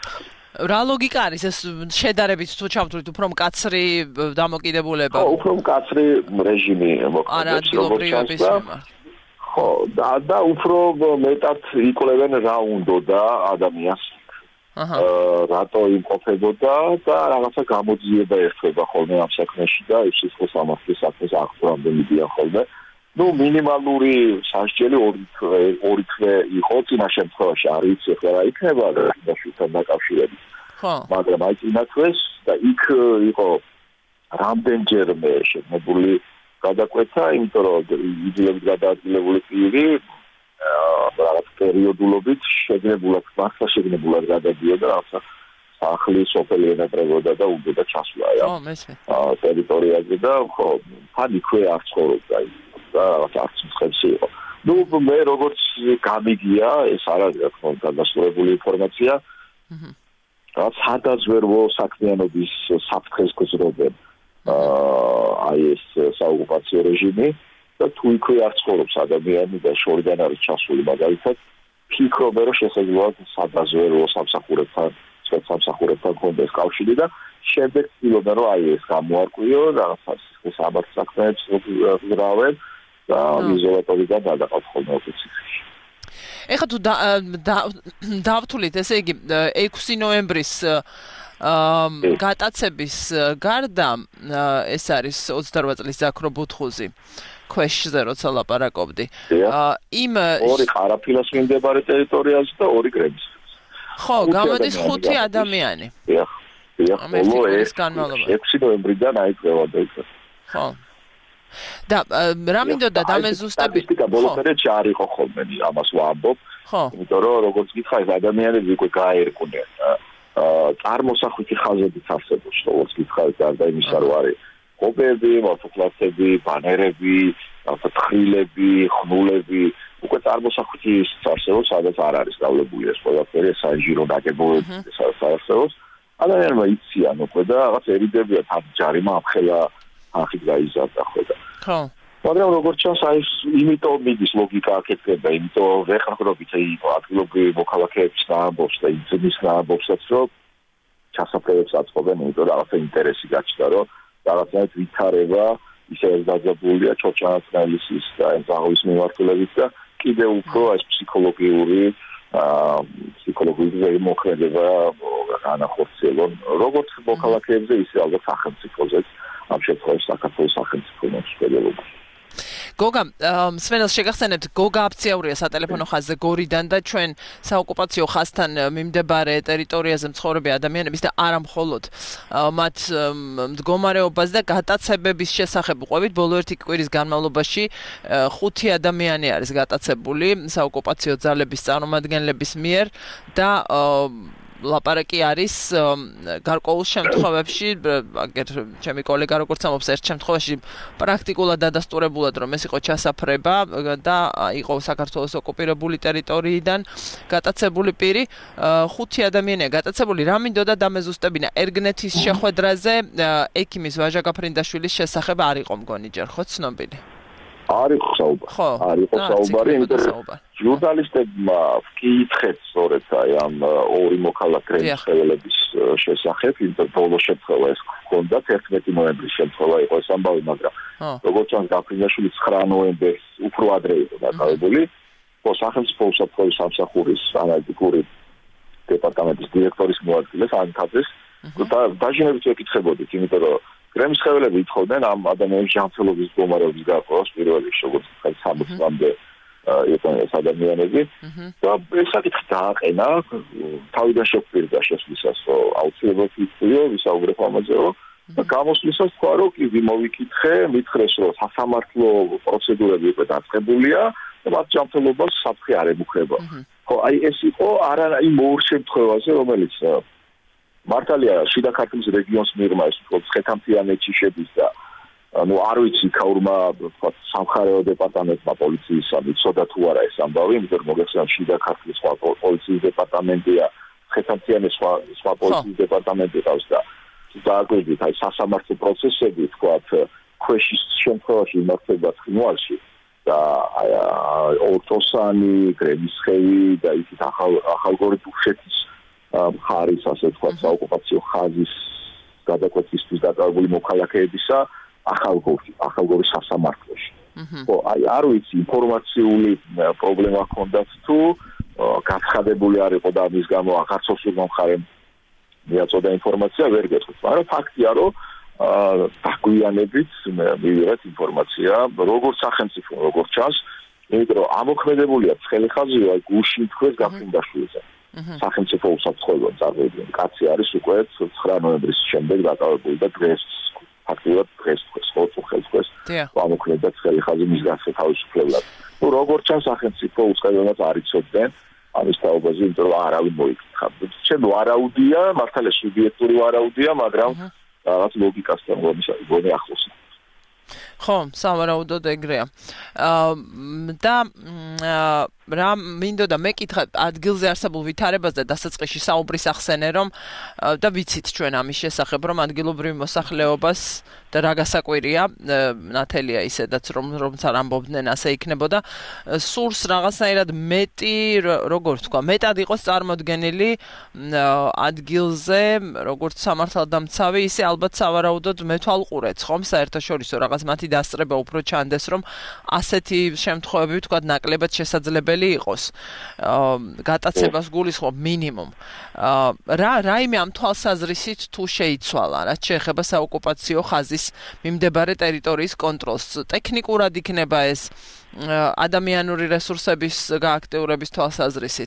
რა ლოგიკა არის ეს შედარებით თუ ჩავთვლით უფრო მკაცრი დამოკიდებულება? ხო, უფრო მკაცრი რეჟიმი მოქმედებს როგორც ჩანს. ხო, და და უფრო მეტად იკვლევენ რა უნდოდა ადამიანს. აჰა. რატო იმყოფებოდა და რაღაცა გამოძიება ერთვება ხოლმე ამ საქმეში და ის სისხლის სამართლის საქმეს აღწევამდე მიდიან ხოლმე. ну მინიმალური სასჯელი ორი თვე იყო წინა შემთხვევაში არ ვიცი ახლა რა იქნება და შუთან დაკავშირებით. ხო. მაგრამ აი წინა თვეს და იქ იყო რამდენჯერმე შეგნებული გადაკვეთა, იმიტომ რომ იძულებით გადაადგილებული პირი რაღაც პერიოდულობით შეგნებულად მართლა შეგნებულად გადადიოდა რაღაცა სახლის სოფელი ენატრებოდა და უნდა ჩასვლა აი ამ ტერიტორიაზე და ხო თან იქვე არ ცხოვრობდა ის და რაღაც არც მსხვერპლი იყო. ну მე როგორც გამიგია ეს არ არის რა თქმა უნდა დასრულებული ინფორმაცია. აჰა. რაც სადაზვერვო საქმიანობის საფრთხეს გზრობენ აი ეს საოკუპაციო რეჟიმი და თუ იქვე არ ცხოვრობს ადამიანი და შორიდან არის ჩასული მაგალითად ფიქრობენ რომ შესაძლოა სადაზვერვო სამსახურებთან სამსახურებთან კონდეს კავშირი და შემდეგ ცდილობენ რომ აი ეს გამოარკვიო რაღაცა სამართ საქმეებს გზრავენ და იზოლატორიდან გადაყავთ ხოლმე ოფიციაში. ეხლა თუ დავთვლით ესე იგი ექვსი ნოემბრის გატაცების გარდა ეს არის ოცდარვა წლის ზაქრო ბუთხუზი ქვეშზე როცა ლაპარაკობდი. იმ ორი ყარაფილას მიმდებარე ტერიტორიაზე და ორი გრემის. ხო, გამოდის ხუთი ადამიანი. დიახ. დიახ, ბოლო ეს ექვსი ნოემბრიდან აიწევა და იქ. ხო. და რა მინდოდა დამეზუსტებით? სტატისტიკა ბოლო პერიოდში არ იყო ხოლმე ამას ვამბობ. ხო. იმიტომ რომ როგორც გითხარით ადამიანები უკვე გაერკვნენ. წარმოსახვითი ხაზებიც არსებობს, როგორც გითხარით, გარდა იმისა, რომ არის ყობები, მოტოკლასები, ბანერები, თხრილები, ხნულები, უკვე წარმოსახვითი არსებობს, სადაც არ არის დავლებული ეს ყველაფერი, საინჟირო ნაგებობები, სადაც არსებობს. ადამიანმა იციან უკვე და რაღაც ერიდებია თან ჯარიმა ამხელა ახით გაიზარდა ხედა. ხო. მაგრამ როგორც ჩანს, აი იმიტომ მიდის ლოგიკა აქეთქება, იმიტომ ვეხმარებით აი ადგილობრივი მოქალაქეების ამბობს და იძმის ამბობსაც, რომ ჩასაფრებებს აწყობენ, იმიტომ რაღაცა ინტერესი გაჩნდა, რომ რაღაცნაირად ვითარება ისე დაძაბულია ჩოჩანაცნალის და ზაღვის მიმართულებით და კიდევ უფრო ეს ფსიქოლოგიური აა ფსიქოლოგიური მოქმედება განახორციელონ, როგორც მოქალაქეებზე, ისე ალბათ სახელმწიფოზეც. ამ შემთხვევაში საქართველოს სახელმწიფო მოსწავლეობა. გოგა, სვენელს შეგახსენებთ, გოგა აფციაურია სატელეფონო ხაზზე გორიდან და ჩვენ საოკუპაციო ხაზთან მიმდებარე ტერიტორიაზე მცხოვრები ადამიანების და არა მხოლოდ მათ მდგომარეობას და გატაცებების შესახებ ვყვებით. ბოლო ერთი კვირის განმავლობაში ხუთი ადამიანი არის გატაცებული საოკუპაციო ძალების წარმომადგენლების მიერ და ლაპარაკი არის გარკვეულ შემთხვევებში, აგერ ჩემი კოლეგა როგორც ამბობს, ერთ შემთხვევაში პრაქტიკულად დადასტურებულად რომ ეს იყო ჩასაფრება და იყო საქართველოს ოკუპირებული ტერიტორიიდან გატაცებული პირი, ხუთი ადამიანია გატაცებული. რა მინდოდა დამეზუსტებინა ერგნეთის შეხვედრაზე ექიმის ვაჟა გაფრინდაშვილის შესახებ არ იყო მგონი ჯერ, ხო ცნობილი? არ იყო საუბარი. არ იყო საუბარი, იმიტომ რომ ჟურნალისტებმა ვკითხეთ სწორედ აი ამ ორი მოქალაქე ხელების შესახებ, იმიტომ ბოლო შემთხვევა ეს ჰქონდათ ერთმეტი ნოემბრის შემთხვევა იყო ეს ამბავი, მაგრამ როგორც ჩანს გაფრინდაშვილი ცხრა ნოემბერს უფრო ადრე იყო დაკავებული. ხო, სახელმწიფო უსაფრთხოების სამსახურის ანალიტიკური დეპარტამენტის დირექტორის მოადგილეს ანთაძეს და დაჟინებით ვეკითხებოდით, იმიტომ რომ გრემის ხელები ითხოვდნენ ამ ადამიანის ჯანმრთელობის მდგომარეობის გარკვევას პირველ რიგში, როგორც ხალხი სამოცამდე იყო ეს ადამიანები და ეს საკითხი დააყენა თავიდან შეგვირდა შესვლისას, რომ აუცილებლად იწვიო ვისაუბრებ ამაზე, და გამოსვლისას თქვა, რომ კი მოვიკითხე, მითხრეს, რომ სასამართლო პროცედურები უკვე დაწყებულია და მათ ჯანმრთელობას საფრთხე არ ემუქრება. ხო, აი ეს იყო არა იმ ორ შემთხვევაზე, რომელიც მართალია შიდა ქართლის რეგიონს მიღმა ეს თქო ცხეთამთიანეთში შედის და ну არ ვიცი ქაურმა თქვა სამხარეო დეპარტამენტმა პოლიციისა მიცოდა თუ არა ეს ამბავი, იმიტომ რომ მოგეხსენებათ შიდა ქართლის სხვა პოლიციის დეპარტამენტია, ცხეთამთიანეთის სხვა სხვა პოლიციის დეპარტამენტი ყავს და დააგვირდით აი სასამართლო პროცესები თქვა ქვეშის შემთხვევაში იმართება ცხინვალში და აი ორთოსანი, გრემისხევი და იქით ახალ ახალგორი თუშეთის მხარის ასე თქვა საოკუპაციო ხაზის გადაკვეთისთვის დაკავებული მოქალაქეებისა ახალგორი ახალგორის სასამართლოში. ხო, აი არ ვიცი ინფორმაციული პრობლემა ჰქონდათ თუ გაცხადებული არ იყო და ამის გამო ახალგორმა მხარემ მიაწოდა ინფორმაცია, ვერ გეტყვით, მაგრამ ფაქტია, რომ დაგვიანებით მივიღეთ ინფორმაცია, როგორც სახელმწიფო, როგორც ჩანს, იმიტომ რომ ამოქმედებულია ცხელი ხაზი, აი გუშინ თქვენ გაფრინდაშვილზე. სახელმწიფო უსაფრთხოება წარმოიდგინეთ. კაცი არის უკვე ცხრა ნოემბრის შემდეგ დაკავებული და დღეს ფაქტიურად დღეს თქვენ ხო ხელს თქვენ ამოქმედდა ცხელი ხაზი მის გასწე თავისუფლებლად. ნუ როგორც ჩანს სახელმწიფო უწყებელად არ იცოდნენ ამის თაობაზე, იმიტომ რომ არავინ მოიკითხა. ჩემო არაუდია, მართალია სუბიექტური არაუდია, მაგრამ რაღაც ლოგიკასთან გონი ახლოს. ხო, სავარაუდოდ ეგრეა. და რა მინდოდა მეკითხა ადგილზე არსებულ ვითარებაზე დასაწყისში საუბრის ახსენე რომ და ვიცით ჩვენ ამის შესახებ რომ ადგილობრივ მოსახლეობას და რა გასაკვირია ნათელია ისედაც რომ რომც არ ამბობდნენ ასე იქნებოდა სურს რაღაცნაირად მეტი როგორ თქვა მეტად იყოს წარმოდგენილი ადგილზე როგორც სამართალდამცავი ისე ალბათ სავარაუდოდ მეთვალყურეც ხომ საერთაშორისო რაღაც მათი დასწრება უფრო ჩანდეს რომ ასეთი შემთხვევები თქვა ნაკლებად შესაძლებელი იყოს გატაცებას გულისხმობ მინიმუმ რა რაიმე ამ თვალსაზრისით თუ შეიცვალა რაც შეეხება საოკუპაციო ხაზის მიმდებარე ტერიტორიის კონტროლს ტექნიკურად იქნება ეს ადამიანური რესურსების გააქტიურების თვალსაზრისით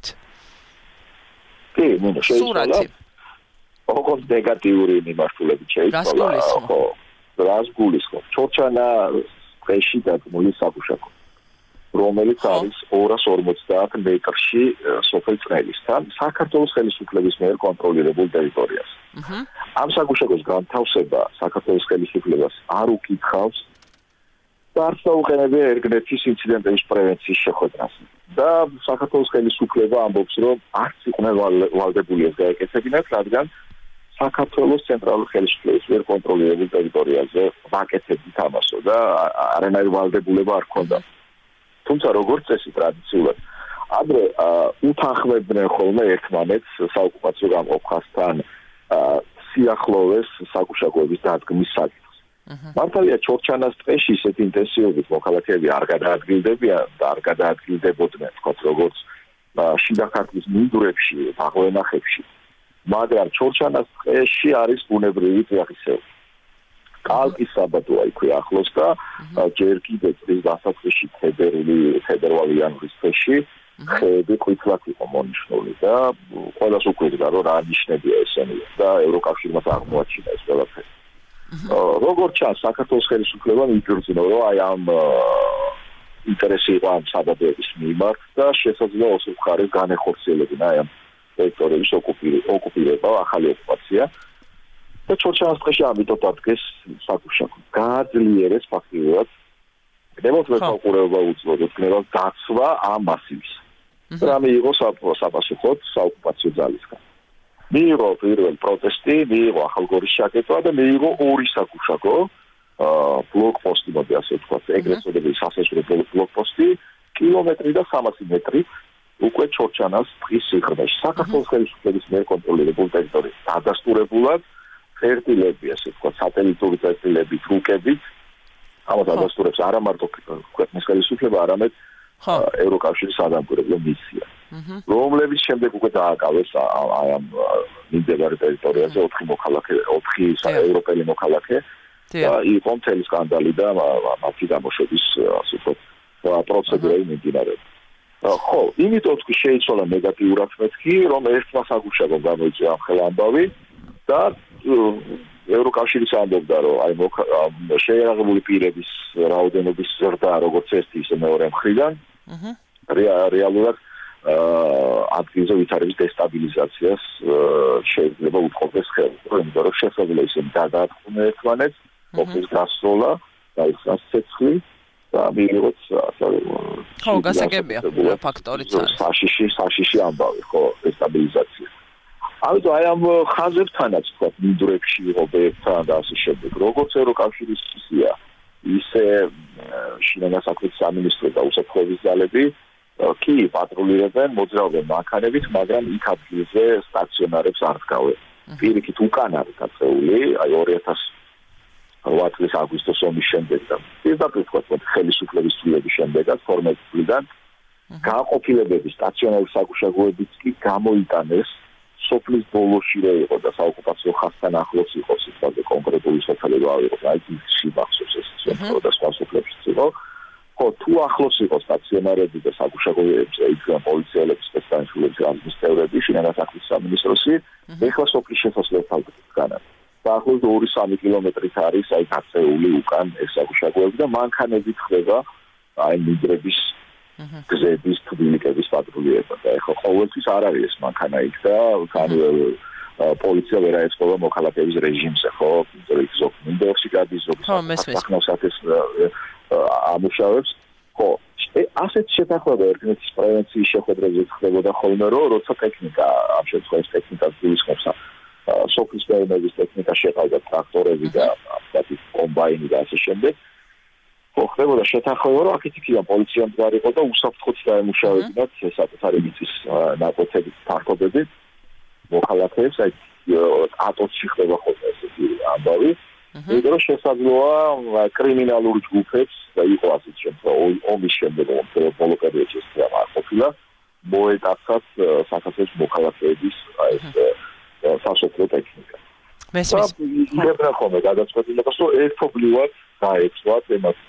კი ნუ შეიცვალა ოღონდ ნეგატიური მიმართულებით შეიცვალა ხო რას გულისხმობ ჩორჩანა ყეში დაგმული საბუშაკო რომელიც არის ორას ორმოცდაათ მეტრში სოფელ წნელისთან საქართველოს ხელისუფლების მიერ კონტროლირებულ ტერიტორიას. ამ საგუშაგოს განთავსება საქართველოს ხელისუფლებას არ უკითხავს და არ საუყენებია ერგნეთის ინციდენტების პრევენციის შეხვედრას. და საქართველოს ხელისუფლება ამბობს, რომ არც იყვნენ ვალდებული ეს გაეკეთებინათ, რადგან საქართველოს ცენტრალური ხელისუფლების მიერ კონტროლირებულ ტერიტორიაზე ვაკეთებდით ამასო და არანაირი ვალდებულება არ ჰქონდა. თუმცა როგორც წესი ტრადიციულად ადრე უთანხმებდნენ ხოლმე ერთმანეთს საოკუპაციო გამყოფხასთან სიახლოვეს საგუშაგოების დადგმის საკითხს. მართალია ჩორჩანას ტყეში ისეთ ინტენსივობით მოქალაქეები არ გადაადგილდებიან და არ გადაადგილდებოდნენ თქოს როგორც შიდა ქართლის მინდვრებში, ბაღლენახებში, მაგრამ ჩორჩანას ტყეში არის ბუნებრივი წიაღისეული. კალკის საბადოა იქვე ახლოს და ჯერ კიდე წლის დასაწყისში თებერვალი თებერვალი იანვრის თვეში ხეები ყვითლად იყო მონიშნული და ყველას უკვირდა რომ რა ნიშნებია ესენი და ევროკავშირმა აღმოაჩინა ეს ყველაფერი. როგორც ჩანს საქართველოს ხელისუფლებამ იგრძნო რომ აი ამ ინტერესი იყო ამ საბადოების მიმართ და შესაძლოა ოსურ მხარეს განეხორციელებინა აი ამ ტერიტორიების ოკუპირება, ახალი ოკუპაცია. და ჩორჩანას დღეში ამიტომ დადგეს საკუშაკო. გააძლიერეს ფაქტიურად დემონსტრაციების საყურებლობა უძლოდ გნევა დაცვა ამ მასივის. რა მიიღო საპასუხოდ საოკუპაციო ძალისგან. მიიღო პირველ პროტესტი, მიიღო ახალგორის შაკეტვა და მიიღო ორი საკუშაკო ბლოკპოსტი, მოდი ასე ვთქვათ, ეგრეთ წოდებული სასაზღვრო ბლოკპოსტი, კილომეტრი და სამასი მეტრი უკვე ჩორჩანას ტყის სიღრმეში. საქართველოს ხელისუფლების მიერ კონტროლირებულ ტერიტორიაზე დადასტურებულად წერტილები, ასე ვთქვათ, სატელიტური წერტილები, რუკებით, ამას ადასტურებს არა მარტო ქვეყნის ხელისუფლება, არამედ ევროკავშირის სადამკვირვებლო მისია, რომლებიც შემდეგ უკვე დააკავეს აი ამ მიმდებარე ტერიტორიაზე ოთხი მოქალაქე, ოთხი ევროპელი მოქალაქე და იყო მთელი სკანდალი და მათი გამოშვების, ასე ვთქვათ, პროცედურა მიმდინარეობს. ხო, იმიტომ თქვი შეიცვალა ნეგატიურად მეთქი, რომ ერთმა საგუშაგომ გამოიწვია ამ ხელამბავი და ევროკავშირის ამბობდა, რომ აი შეიარაღებული პირების რაოდენობის ზრდა, როგორც ერთი, ისე მეორე მხრიდან, რეალურად ადგილზე ვითარების დესტაბილიზაციას შეიძლება უთხოვდეს ხელს, იმიტომ რომ შესაძლოა ისინი გადაატყუნენ ერთმანეთს, ოფის გასროლა, დაიხსნას ცეცხლი და მიიღოთ ხო, გასაგებია ფაქტორიც არის. საშიში, საშიში ამბავი, ხო, დესტაბილიზაცია. ამიტომ აი ამ ხაზებთანაც თქვა მინდვრებში იღობებთან და ასე შემდეგ. როგორც ევროკავშირის მისია, ისე შინაგან საქმეთა სამინისტრო და უსაფრთხოების ძალები კი პატრულირებენ, მოძრაობენ მანქანებით, მაგრამ იქ ადგილზე სტაციონარებს არ დგავენ. პირიქით უკან არის გაწეული, აი ორი ათას ოთხ წლის აგვისტოს ომის შემდეგ და პირდაპირ თქვა ხელისუფლების ცვლილების შემდეგაც თორმეტ წლიდან გააყოფილებების სტაციონარი საგუშაგოებიც კი გამოიტანეს სოფლის ბოლოში რა იყო და საოკუპაციო ხაზთან ახლოს იყო სიტყვაზე კონკრეტული სოფელი რა იყო აი ის მახსოვს ეს სოფელი და სხვა სოფლებიც იყო ხო თუ ახლოს იყო სტაციონარები და საგუშაგოებები იქ პოლიციელები სპეციალისტები ამის წევრები შინაგან საქმეთა სამინისტროსი ეხლა სოფლის შესასვლელთან განან და ახლოს ორი სამი კილომეტრით არის აი გაწეული უკან ეს საგუშაგოები და მანქანებით ხდება აი მიგრების გზების თბილიკების პატრულირება და ეხლა ყოველთვის არ არის ეს მანქანა იქ და პოლიცია ვერ აეწყობა მოქალაქეების რეჟიმზე ხო ზოგ ზოგ მინდორში გადის ზოგ საფრთხნავსათეს ამუშავებს ხო ასეთ შეთანხმება ერთმანეთის პრევენციის შეხვედრებზე ხდებოდა ხოლმე რომ როცა ტექნიკა ამ შემთხვევაში ტექნიკას გულისხმობს სოფლის ფერმერების ტექნიკა შეყავდა ტრაქტორები და ასეთი კომბაინი და ასე შემდეგ ხდებოდა შეთანხმება რომ აქეთ იქიდან პოლიცია მდგარიყო და უსაფრთხოდ დაემუშავებინათ საკუთარი მიწის ნაკვეთების ფარგლებში მოქალაქეებს აი ატოცში ხდება ხოლმე ესეთი ამბავი იმიტომ რომ შესაძლოა კრიმინალური ჯგუფებს და იყო ასეთ შემთხვევაში ომის შემდეგ ბოლო პერიოდში ეს არ ყოფილა მოეტაცათ საქართველოს მოქალაქეების აი ეს სასოფლო ტექნიკა მესმის იგებდა ხოლმე გადაწყვეტილებას რომ ერთობლივად გაეცვათ ემას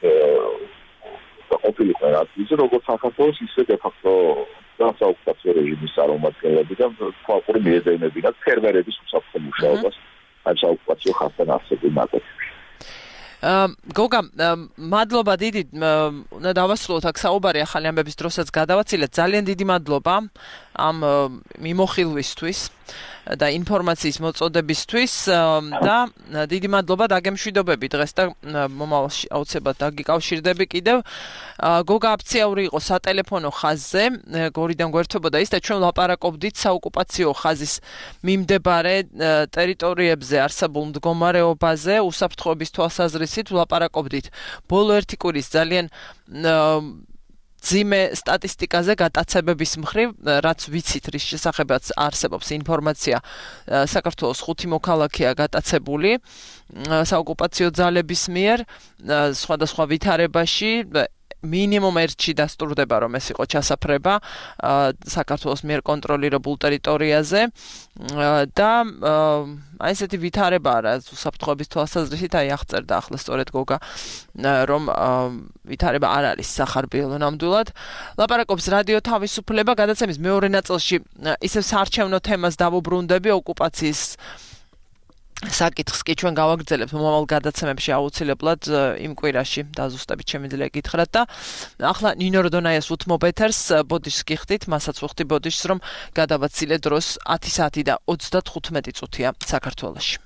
ყოფილიყო რაცის როგორც საქართველოს ისე დე-ფაქტო საოკუპაციო რეჟიმის წარმომადგენლები და ფაქტური მიეძებნებიან ფერმერების უსაფრთხო მუშაობას ამ საოკუპაციო ხაზთან არსებულ ნაკვეთებში. გოგა, მადლობა დიდი, უნდა დავასრულოთ აქ საუბარი ახალი ამბების დროსაც გადავაცილეთ. ძალიან დიდი მადლობა ამ მიმოხილვისთვის და ინფორმაციის მოწოდებისთვის და დიდი მადლობა დაგემშვიდობები დღეს და მომავალში აუცილებლად დაგიკავშირდები კიდევ. გოგა აფციაური იყო სატელეფონო ხაზზე, გორიდან გვერდებოდა ის და ჩვენ ვლაპარაკობდით საოკუპაციო ხაზის მიმდებარე ტერიტორიებზე არსებულ მდგომარეობაზე, უსაფრთხოების თვალსაზრისით ვლაპარაკობდით ბოლო ერთი კვირის ძალიან ძიმე სტატისტიკაზე გატაცებების მხრივ, რაც ვიცით, რის შესახებაც არსებობს ინფორმაცია, საქართველოს ხუთი მოქალაქეა გატაცებული საოკუპაციო ძალების მიერ სხვადასხვა ვითარებაში, მინიმუმ ერთში დასტურდება, რომ ეს იყო ჩასაფრება საქართველოს მიერ კონტროლირებულ ტერიტორიაზე და აი ესეთი ვითარება არა უსაფრთხოების თვალსაზრისით აი აღწერდა ახლა სწორედ გოგა რომ ვითარება არ არის სახარბიელო ნამდვილად. ლაპარაკობს რადიო თავისუფლება გადაცემის მეორე ნაწილში ისევ საარჩევნო თემას დავუბრუნდები ოკუპაციის საკითხს კი ჩვენ გავაგრძელებთ მომავალ გადაცემებში აუცილებლად იმ კვირაში დაზუსტებით შემიძლია გითხრათ და ახლა ნინო როდონაიას უთმობ ეთერს ბოდიშს გიხდით მასაც ვუხდი ბოდიშს რომ გადავაცილე დროს ათი საათი და ოცდათხუთმეტი წუთია საქართველოში.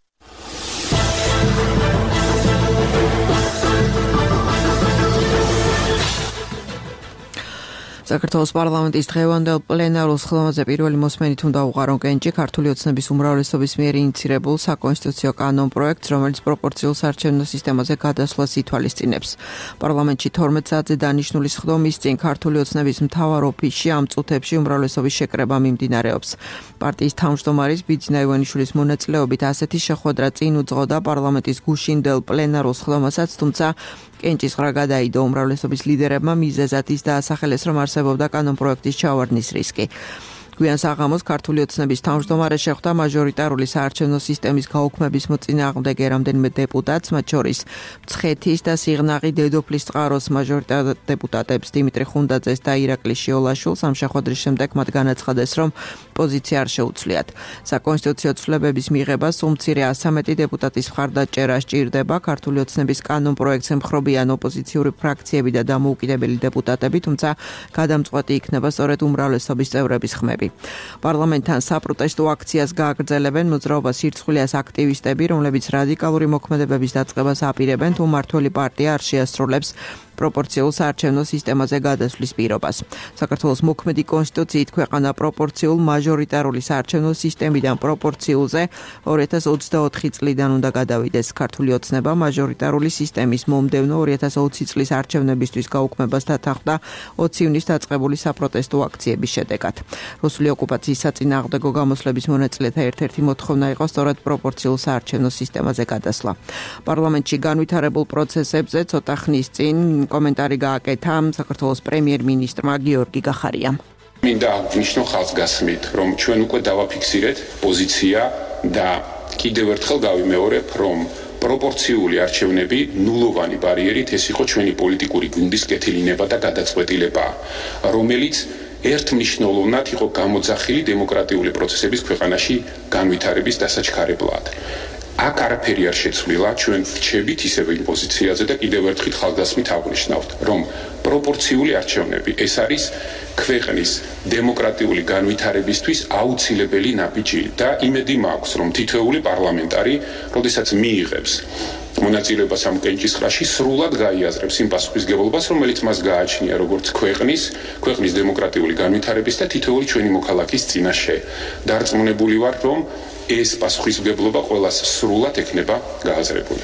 საქართველოს პარლამენტის დღევანდელ პლენარულ სხდომაზე პირველი მოსმენით უნდა უყარონ კენჭი ქართული ოცნების უმრავლესობის მიერ ინიცირებულ საკონსტიტუციო კანონპროექტს, რომელიც პროპორციულ საარჩევნო სისტემაზე გადასვლას ითვალისწინებს. პარლამენტში თორმეტ საათზე დანიშნული სხდომის წინ ქართული ოცნების მთავარ ოფისში ამ წუთებში უმრავლესობის შეკრება მიმდინარეობს. პარტიის თავმჯდომარის ბიძინა ივანიშვილის მონაწილეობით ასეთი შეხვედრა წინ უძღოდა პარლამენტის გუშინდელ პლენარულ სხდომასაც, თუმცა კენჭის ღრა გადაიდო უმრავლესობის ლიდერებმა მიზეზად ის დაასახელეს, რომ არსებობდა კანონპროექტის ჩავარდნის რისკი. გვიან საღამოს ქართული ოცნების თავმჯდომარე შეხვდა მაჟორიტარული საარჩევნო სისტემის გაუქმების მოწინააღმდეგე რამდენიმე დეპუტატს, მათ შორის მცხეთის და სიღნაღი დედოფლის წყაროს მაჟორიტარ დეპუტატებს დიმიტრი ხუნდაძეს და ირაკლი შიოლაშვილს. ამ შეხვედრის შემდეგ მათ განაცხადეს, რომ პოზიცია არ შეუცვლიათ. საკონსტიტუციო ცვლილებების მიღებას უმცირე ასამეტი დეპუტატის მხარდაჭერა სჭირდება. ქართული ოცნების კანონპროექტს ემხრობიან ოპოზიციური ფრაქციები და დამოუკიდებელი დეპუტატები, თუმცა გადამწყვეტი იქნება სწორედ უმრავლესობის წევრების ხმები. პარლამენტთან საპროტესტო აქციას გააგრძელებენ მოძრაობას სირცხვილიას აქტივისტები, რომლებიც რადიკალური მოქმედებების დაწყებას აპირებენ, თუ მმართველი პარტია არ შეასრულებს პროპორციულ საარჩევნო სისტემაზე გადასვლის პირობას. საქართველოს მოქმედი კონსტიტუციით ქვეყანა პროპორციულ მაჟორიტარული საარჩევნო სისტემიდან პროპორციულზე ორი ათას ოცდაოთხი წლიდან უნდა გადავიდეს. ქართული ოცნება მაჟორიტარული სისტემის მომდევნო ორი ათას ოცი წლის არჩევნებისთვის გაუქმებას დათანხმდა ოცი ივნის დაწყებული საპროტესტო აქციების შედეგად. რუსული ოკუპაციის საწინააღმდეგო გამოსვლების მონაწილეთა ერთ-ერთი მოთხოვნა იყო სწორედ პროპორციულ საარჩევნო სისტემაზე გადასვლა. პარლამენტში განვითარებულ პროცესებზე ცოტა ხნის წინ კომენტარი გააკეთა საქართველოს პრემიერ-მინისტრმა გიორგი გახარიამ. მინდა აღნიშნო ხალხსგასმით, რომ ჩვენ უკვე დავაფიქსირეთ პოზიცია და კიდევ ერთხელ გავიმეორებ, რომ პროპორციული არჩევნები ნულოვანი ბარიერით ეს იყო ჩვენი პოლიტიკური გუნდის კეთილინება და გადაწყვეტილება, რომელიც ერთმნიშვნელოვნად იყო გამოძახილი დემოკრატიული პროცესების ქვეყანაში განვითარების დასაჩქარებლად. აქ არაფერი არ შეცვლილა, ჩვენ ვრჩებით ისევე იმ პოზიციაზე და კიდევ ერთხელ ხალხსგასმით აღნიშნავთ, რომ პროპორციული არჩევნები ეს არის ქვეყნის დემოკრატიული განვითარებისთვის აუცილებელი ნაბიჯი და იმედი მაქვს, რომ თითოეული პარლამენტარი, როდესაც მიიღებს მონაწილეობას ამ კენჭისყრაში, სრულად გაიაზრებს იმ პასუხისმგებლობას, რომელიც მას გააჩნია როგორც ქვეყნის, ქვეყნის დემოკრატიული განვითარების და თითოეული ჩვენი მოქალაქის წინაშე. დარწმუნებული ვარ, რომ ეს პასუხისმგებლობა ყველას სრულად ექნება გააზრებული.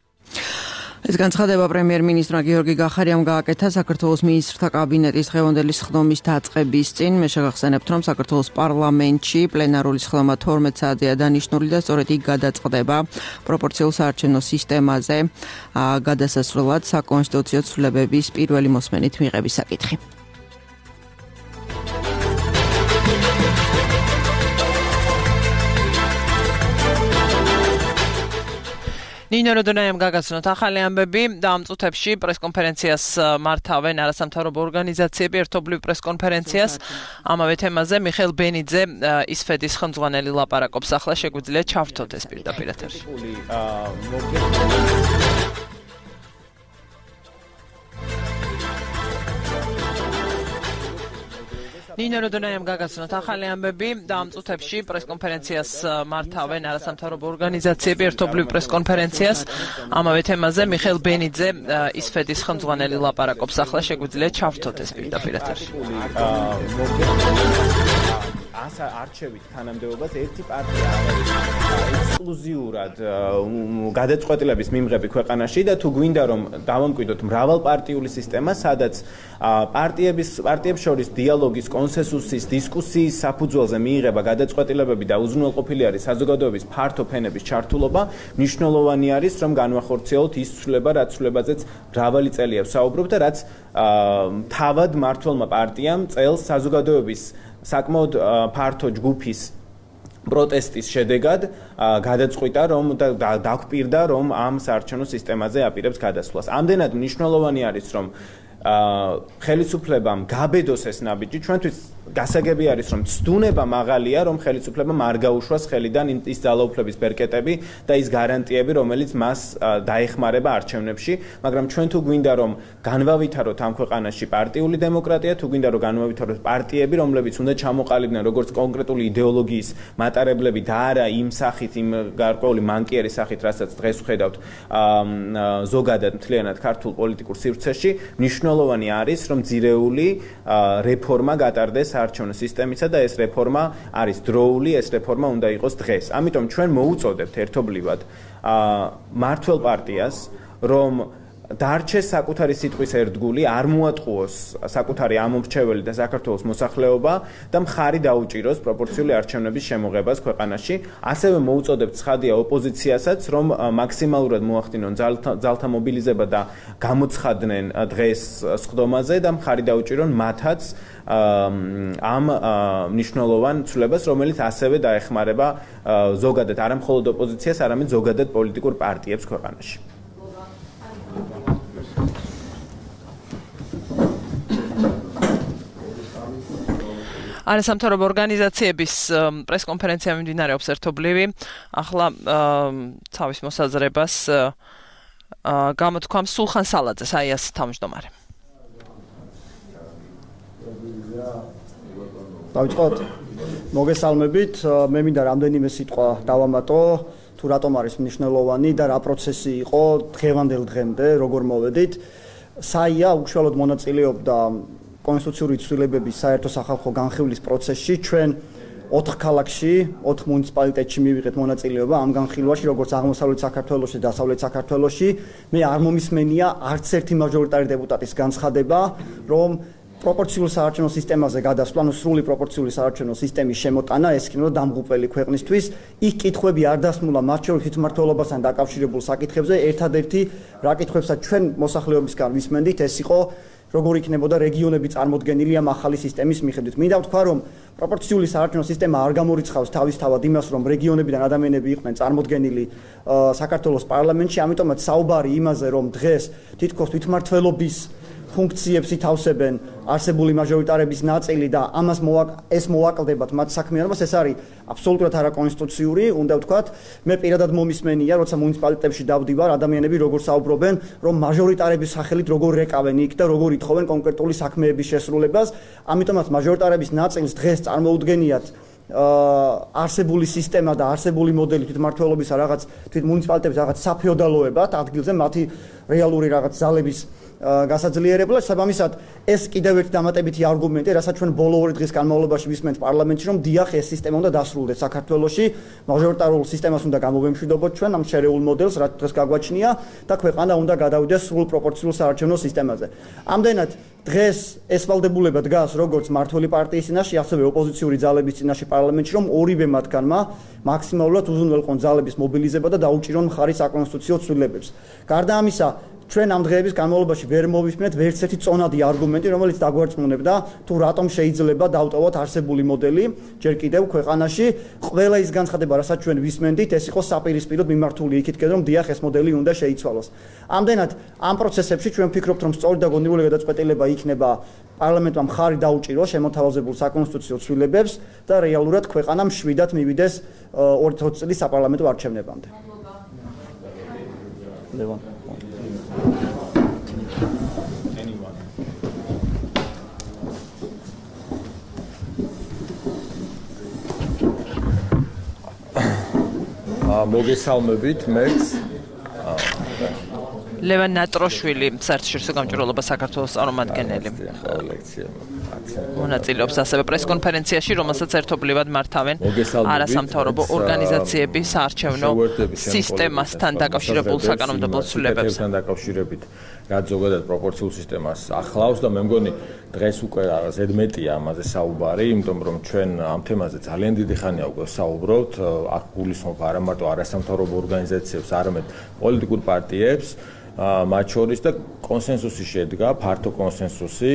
ეს განცხადება პრემიერ-მინისტრმა გიორგი გახარიამ გააკეთა საქართველოს მინისტრთა კაბინეტის დღევანდელი სხდომის დაწყების წინ. მე შეგახსენებთ, რომ საქართველოს პარლამენტში პლენარული სხდომა თორმეტ საათზეა დანიშნული და სწორედ იქ გადაწყდება პროპორციულ საარჩევნო სისტემაზე გადასასვლელად საკონსტიტუციო ცვლილებების პირველი მოსმენით მიღების საკითხი. ნინო როდონაიამ გაგაცნოთ ახალი ამბები და ამ წუთებში პრესკონფერენციას მართავენ არასამთავრობო ორგანიზაციები ერთობლივ პრესკონფერენციას ამავე თემაზე მიხეილ ბენიძე ისფედის ხელმძღვანელი ლაპარაკობს. ახლა შეგვიძლია ჩავრთოთ ეს პირდაპირ ეთერში. ნინო როდონაიამ გაგაცნოთ ახალი ამბები და ამ წუთებში პრესკონფერენციას მართავენ არასამთავრობო ორგანიზაციები ერთობლივ პრესკონფერენციას ამავე თემაზე მიხეილ ბენიძე ისფედის ხელმძღვანელი ლაპარაკობს. ახლა შეგვიძლია ჩავრთოთ ეს პირდაპირ ეთერში. ას არჩევით თანამდებობას ერთი პარტია არის ექსკლუზიურად გადაწყვეტილების მიმღები ქვეყანაში და თუ გვინდა რომ დავამკვიდროთ მრავალპარტიული სისტემა, სადაც პარტიების პარტიებს შორის დიალოგის, კონსენსუსის, დისკუსიის საფუძველზე მიიღება გადაწყვეტილებები და უზრუნველყოფილი არის საზოგადოების ფართო ფენების ჩართულობა, მნიშვნელოვანი არის რომ განვახორციელოთ ის ცვლილება, რაც ცვლილებაზეც მრავალი წელია ვსაუბრობ და რაც თავად მმართველმა პარტიამ წელს საზოგადოების საკმაოდ ფართო ჯგუფის პროტესტის შედეგად გადაწყვიტა რომ დაგვპირდა რომ ამ საარჩევნო სისტემაზე აპირებს გადასვლას. ამდენად მნიშვნელოვანი არის რომ ხელისუფლებამ გაბედოს ეს ნაბიჯი, ჩვენთვის გასაგები არის რომ ცდუნება მაღალია რომ ხელისუფლებამ არ გაუშვას ხელიდან ის ძალაუფლების ბერკეტები და ის გარანტიები რომელიც მას დაეხმარება არჩევნებში, მაგრამ ჩვენ თუ გვინდა რომ განვავითაროთ ამ ქვეყანაში პარტიული დემოკრატია, თუ გვინდა რომ განვავითაროთ პარტიები რომლებიც უნდა ჩამოყალიბდნენ როგორც კონკრეტული იდეოლოგიის მატარებლები და არა იმ სახით, იმ გარკვეული მანკიერის სახით, რასაც დღეს ვხედავთ ზოგადად მთლიანად ქართულ პოლიტიკურ სივრცეში, მნიშვნელოვანი არის რომ ძირეული რეფორმა გატარდეს საარჩევნო სისტემისა და ეს რეფორმა არის დროული, ეს რეფორმა უნდა იყოს დღეს. ამიტომ ჩვენ მოუწოდებთ ერთობლივად მმართველ პარტიას, რომ დარჩეს საკუთარი სიტყვის ერთგული, არ მოატყუოს საკუთარი ამომრჩეველი და საქართველოს მოსახლეობა და მხარი დაუჭიროს პროპორციული არჩევნების შემოღებას ქვეყანაში. ასევე მოუწოდებთ ცხადია ოპოზიციასაც, რომ მაქსიმალურად მოახდინონ ძალთა მობილიზება და გამოცხადდნენ დღეს სხდომაზე და მხარი დაუჭირონ მათაც ამ მნიშვნელოვან ცვლილებას, რომელიც ასევე დაეხმარება ზოგადად არა მხოლოდ ოპოზიციას, არამედ ზოგადად პოლიტიკურ პარტიებს ქვეყანაში. არასამთავრობო ორგანიზაციების პრესკონფერენცია მიმდინარეობს ერთობლივი. ახლა თავის მოსაზრებას გამოთქვამს სულხან სალაძე, საიას თავმჯდომარე. დავიწყოთ. მოგესალმებით. მე მინდა რამდენიმე სიტყვა დავამატო, თუ რატომ არის მნიშვნელოვანი და რა პროცესი იყო დღევანდელ დღემდე, როგორ მოვედით. საია უშუალოდ მონაწილეობდა კონსტიტუციური ცვლილებების საერთო სახალხო განხილვის პროცესში. ჩვენ ოთხ ქალაქში, ოთხ მუნიციპალიტეტში მივიღეთ მონაწილეობა ამ განხილვაში, როგორც აღმოსავლეთ საქართველოში და დასავლეთ საქართველოში. მე არ მომისმენია არც ერთი მაჟორიტარი დეპუტატის განცხადება, რომ პროპორციულ საარჩევნო სისტემაზე გადასვლა, ანუ სრული პროპორციული საარჩევნო სისტემის შემოტანა ეს იქნება დამღუპელი ქვეყნისთვის. იქ კითხვები არ დასმულა მათ შორის თვითმმართველობასთან დაკავშირებულ საკითხებზე. ერთადერთი რა კითხვებსაც ჩვენ მოსახლეობისგან ვისმენდით, ეს იყო როგორ იქნებოდა რეგიონები წარმოდგენილი ამ ახალი სისტემის მიხედვით. მინდა ვთქვა, რომ პროპორციული საარჩევნო სისტემა არ გამორიცხავს თავისთავად იმას, რომ რეგიონებიდან ადამიანები იყვნენ წარმოდგენილი საქართველოს პარლამენტში, ამიტომაც საუბარი იმაზე, რომ დღეს თითქოს თვითმმართველობის ფუნქციებს ითავსებენ არსებული მაჟორიტარების ნაწილი და ამას ეს მოვაკლდებათ მათ საქმიანობას, ეს არის აბსოლუტურად არაკონსტიტუციური, უნდა ვთქვათ. მე პირადად მომისმენია, როცა მუნიციპალიტეტებში დავდივარ, ადამიანები როგორ საუბრობენ, რომ მაჟორიტარების სახელით როგორ რეკავენ იქ და როგორ ითხოვენ კონკრეტული საქმეების შესრულებას. ამიტომაც მაჟორიტარების ნაწილს დღეს წარმოუდგენიათ არსებული სისტემა და არსებული მოდელი თვითმმართველობისა რაღაც თვით მუნიციპალიტეტების რაღაც საფეოდალოებად ადგილზე მათი რეალური რაღაც ძალების გასაძლიერებლად. საბამისად ეს კიდევ ერთი დამატებითი არგუმენტი, რასაც ჩვენ ბოლო ორი დღის განმავლობაში ვისმენთ პარლამენტში, რომ დიახ, ეს სისტემა უნდა დასრულდეს საქართველოში, მაჟორიტარულ სისტემას უნდა გამოვემშვიდობოთ ჩვენ ამ შერეულ მოდელს, რაც დღეს გაგვაჩნია და ქვეყანა უნდა გადავიდეს სრულ პროპორციულ საარჩევნო სისტემაზე. ამდენად დღეს ეს ვალდებულება დგას როგორც მმართველი პარტიის წინაშე, ასევე ოპოზიციური ძალების წინაშე პარლამენტში, რომ ორივე მათგანმა მაქსიმალურად უზრუნველყონ ძალების მობილიზება და დაუჭირონ მხარი საკონსტიტუციო ცვლილებებს. გარდა ამისა, ჩვენ ამ დღეების განმავლობაში ვერ მოვისმენთ ვერც ერთი წონადი არგუმენტი, რომელიც დაგვარწმუნებდა თუ რატომ შეიძლება დავტოვოთ არსებული მოდელი ჯერ კიდევ ქვეყანაში. ყველა ის განცხადება, რასაც ჩვენ ვისმენდით, ეს იყო საპირისპიროდ მიმართული იქითკენ, რომ დიახ, ეს მოდელი უნდა შეიცვალოს. ამდენად ამ პროცესებში ჩვენ ვფიქრობთ, რომ სწორი და გონივრული გადაწყვეტილება იქნება პარლამენტმა მხარი დაუჭიროს შემოთავაზებულ საკონსტიტუციო ცვლილებებს და რეალურად ქვეყანა მშვიდად მივიდეს ორი თვე წლის საპარლამენტო არჩევნებამდე. ლევან მოგესალმებით მეც ლევან ნატროშვილი საერთაშორისო გამჭვირვალობა საქართველოს წარმომადგენელი მონაწილეობს ასევე პრესკონფერენციაში, რომელსაც ერთობლივად მართავენ არასამთავრობო ორგანიზაციები საარჩევნო სისტემასთან დაკავშირებულ საკანონმდებლო ცვლილებებს. დაკავშირებით რაც ზოგადად პროპორციულ სისტემას ახლავს და მე მგონი დღეს უკვე ზედმეტია ამაზე საუბარი, იმიტომ რომ ჩვენ ამ თემაზე ძალიან დიდი ხანია უკვე საუბრობთ, აქ გულისხმობ არა მარტო არასამთავრობო ორგანიზაციებს, არამედ პოლიტიკურ პარტიებს, მათ შორის და კონსენსუსი შედგა, ფართო კონსენსუსი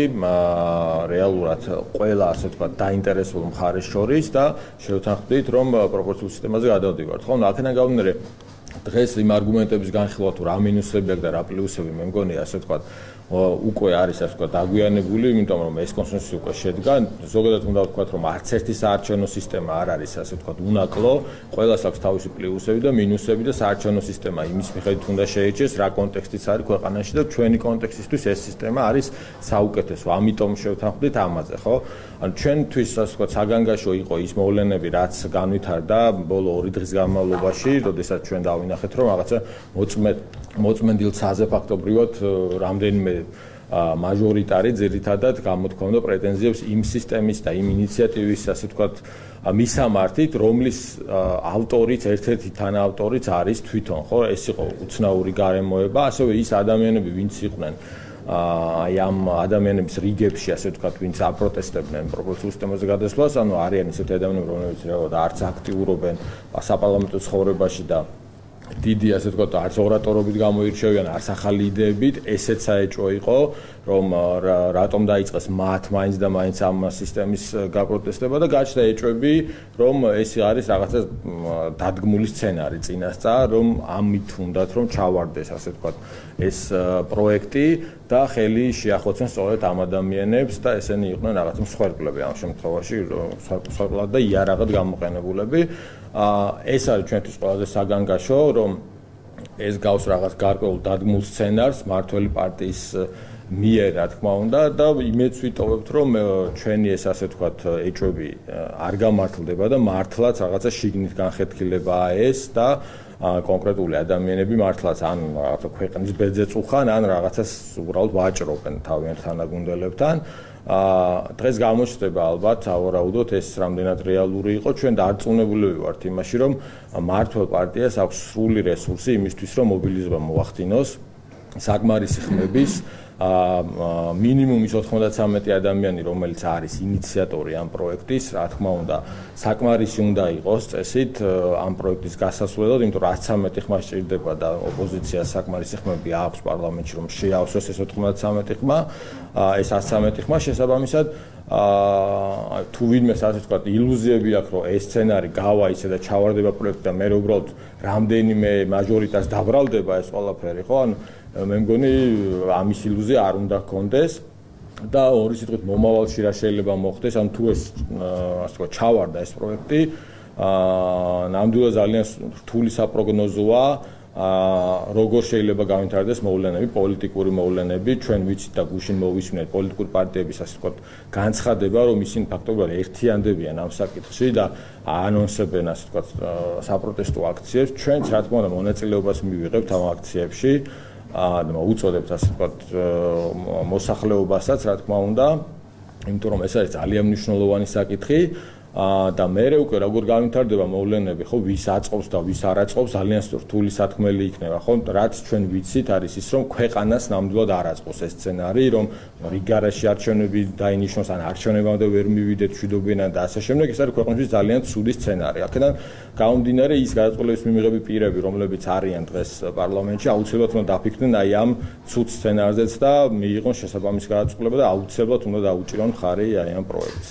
რეალურად ყველა ასე ვთქვათ დაინტერესებულ მხარეს შორის და შევთანხმდით რომ პროპორციულ სისტემაზე გადავდივართ. ხო, აქედან გამომდინარე დღეს იმ არგუმენტების განხილვა თუ რა მინუსები აქვს და რა პლუსები მე მგონი ასე ვთქვათ უკვე არის ასე ვთქვათ დაგვიანებული, იმიტომ რომ ეს კონსენსუსი უკვე შედგა. ზოგადად უნდა ვთქვათ რომ არც ერთი საარჩევნო სისტემა არ არის ასე ვთქვათ უნაკლო, ყველას აქვს თავისი პლუსები და მინუსები და საარჩევნო სისტემა იმის მიხედვით უნდა შეიჭრეს, რა კონტექსტიც არის ქვეყანაში და ჩვენი კონტექსტისთვის ეს სისტემა არის საუკეთესო. ამიტომ შევთანხმდით ამაზე, ხო? ანუ ჩვენთვის ასე ვთქვათ საგანგაშო იყო ის მოვლენები, რაც განვითარდა ბოლო ორი დღის განმავლობაში, როდესაც ჩვენ დავინახეთ რომ რაღაცა მოწმედ მოწმენდილცაზე ფაქტობრივად რამდენიმე მაჟორიტარი ძირითადად გამოთქვამდა პრეტენზიებს იმ სისტემის და იმ ინიციატივის ასე ვთქვათ მისამართით, რომლის ავტორიც, ერთ-ერთი თანაავტორიც არის თვითონ, ხო, ეს იყო უცნაური გარემოება, ასევე ის ადამიანები, ვინც იყვნენ აი ამ ადამიანების რიგებში, ასე ვთქვათ, ვინც აპროტესტებდნენ პროპორციულ სისტემაზე გადასვლას, ანუ არიან ისეთი ადამიანები, რომლებიც რეალურად არც აქტიურობენ საპარლამენტო ცხოვრებაში და დიდი ასე ვთქვათ, არც ორატორობით გამოირჩევიან, არც ახალი იდეებით, ესეც საეჭვო იყო, რომ რატომ დაიწყეს მათ მაინც და მაინც ამ სისტემის გაპროტესტება და გაჩნდა ეჭვები, რომ ეს არის რაღაცა დადგმული სცენარი წინასწარ, რომ ამით უნდათ რომ ჩავარდეს, ასე ვთქვათ, ეს პროექტი და ხელი შეახოცონ სწორედ ამ ადამიანებს და ესენი იყვნენ რაღაც მსხვერპლები ამ შემთხვევაში, მსხვერპლად და იარაღად გამოყენებულები. ეს არის ჩვენთვის ყველაზე საგანგაშო, რომ ეს გავს რაღაც გარკვეულ დადგმულ სცენარს მართველი პარტიის მიერ, რა თქმა უნდა, და იმედს ვიტოვებთ, რომ ჩვენი ეს ასე ვთქვათ ეჭვები არ გამართლდება და მართლაც რაღაცა შიგნით განხეთქილებაა ეს და კონკრეტული ადამიანები მართლაც ან რაღაცა ქვეყნის ბედზე წუხან, ან რაღაცას უბრალოდ ვაჭრობენ თავიანთ თანაგუნდელებთან. დღეს გამოჩნდება ალბათ ავარაუდოთ ეს რამდენად რეალური იყო, ჩვენ დარწმუნებულები ვართ იმაში, რომ მართლ პარტიას აქვს სრული რესურსი იმისთვის, რომ მობილიზება მოახდინოს საკმარისი ხმების მინიმუმის ოთხმოცდათსამეტი ადამიანი, რომელიც არის ინიციატორი ამ პროექტის, რა თქმა უნდა, საკმარისი უნდა იყოს წესით ამ პროექტის გასასვლელად, იმიტომ რომ ათსამეტი ხმა სჭირდება და ოპოზიციას საკმარისი ხმები აქვს პარლამენტში, რომ შეავსოს ეს ოთხმოცდათსამეტი ხმა, ეს ათსამეტი ხმა შესაბამისად თუ ვინმე ასე ვთქვათ, ილუზიები აქვს, რომ ეს სცენარი გავა ისე და ჩავარდება პროექტი და მე უბრალოდ რამდენიმე მაჟორიტას დაბრალდება ეს ყველაფერი, ხო? ანუ მე მგონი ამის ილუზია არ უნდა ჰქონდეს და ორი სიტყვით მომავალში რა შეიძლება მოხდეს, ან თუ ეს ასე ვთქვათ ჩავარდა ეს პროექტი, ნამდვილად ძალიან რთული საპროგნოზოა, როგორ შეიძლება გავითარდეს მოვლენები, პოლიტიკური მოვლენები, ჩვენ ვიცით და გუშინ მოვისმინეთ პოლიტიკური პარტიების ასე ვთქვათ განცხადება, რომ ისინი ფაქტობრივად ერთიანდებიან ამ საკითხში და ანონსებენ ასე ვთქვათ საპროტესტო აქციებს, ჩვენც რა თქმა უნდა მონაწილეობას მივიღებთ ამ აქციებში. და უწოდებთ ასე ვთქვათ მოსახლეობასაც, რა თქმა უნდა, იმიტომ რომ ეს არის ძალიან მნიშვნელოვანი საკითხი და მე უკვე როგორ განვითარდება მოვლენები, ხო, ვის აწყობს და ვის არ აწყობს, ძალიან რთული სათქმელი იქნება, ხო, რაც ჩვენ ვიცით არის ის, რომ ქვეყანას ნამდვილად არ აწყობს ეს სცენარი, რომ რიგარაში არჩევნები დაინიშნოს, ან არჩევნებამდე ვერ მივიდეთ, მშვიდობიანად და ასე შემდეგ, ეს არის ქვეყნისთვის ძალიან ცუდი სცენარი. აქედან გამომდინარე ის გადაწყვეტილების მიღები პირები, რომლებიც არიან დღეს პარლამენტში, აუცილებლად უნდა დაფიქრდნენ აი ამ ცუდ სცენარზეც და მიიღონ შესაბამისი გადაწყვეტილება და აუცილებლად უნდა დაუჭირონ მხარი აი ამ პროექტს.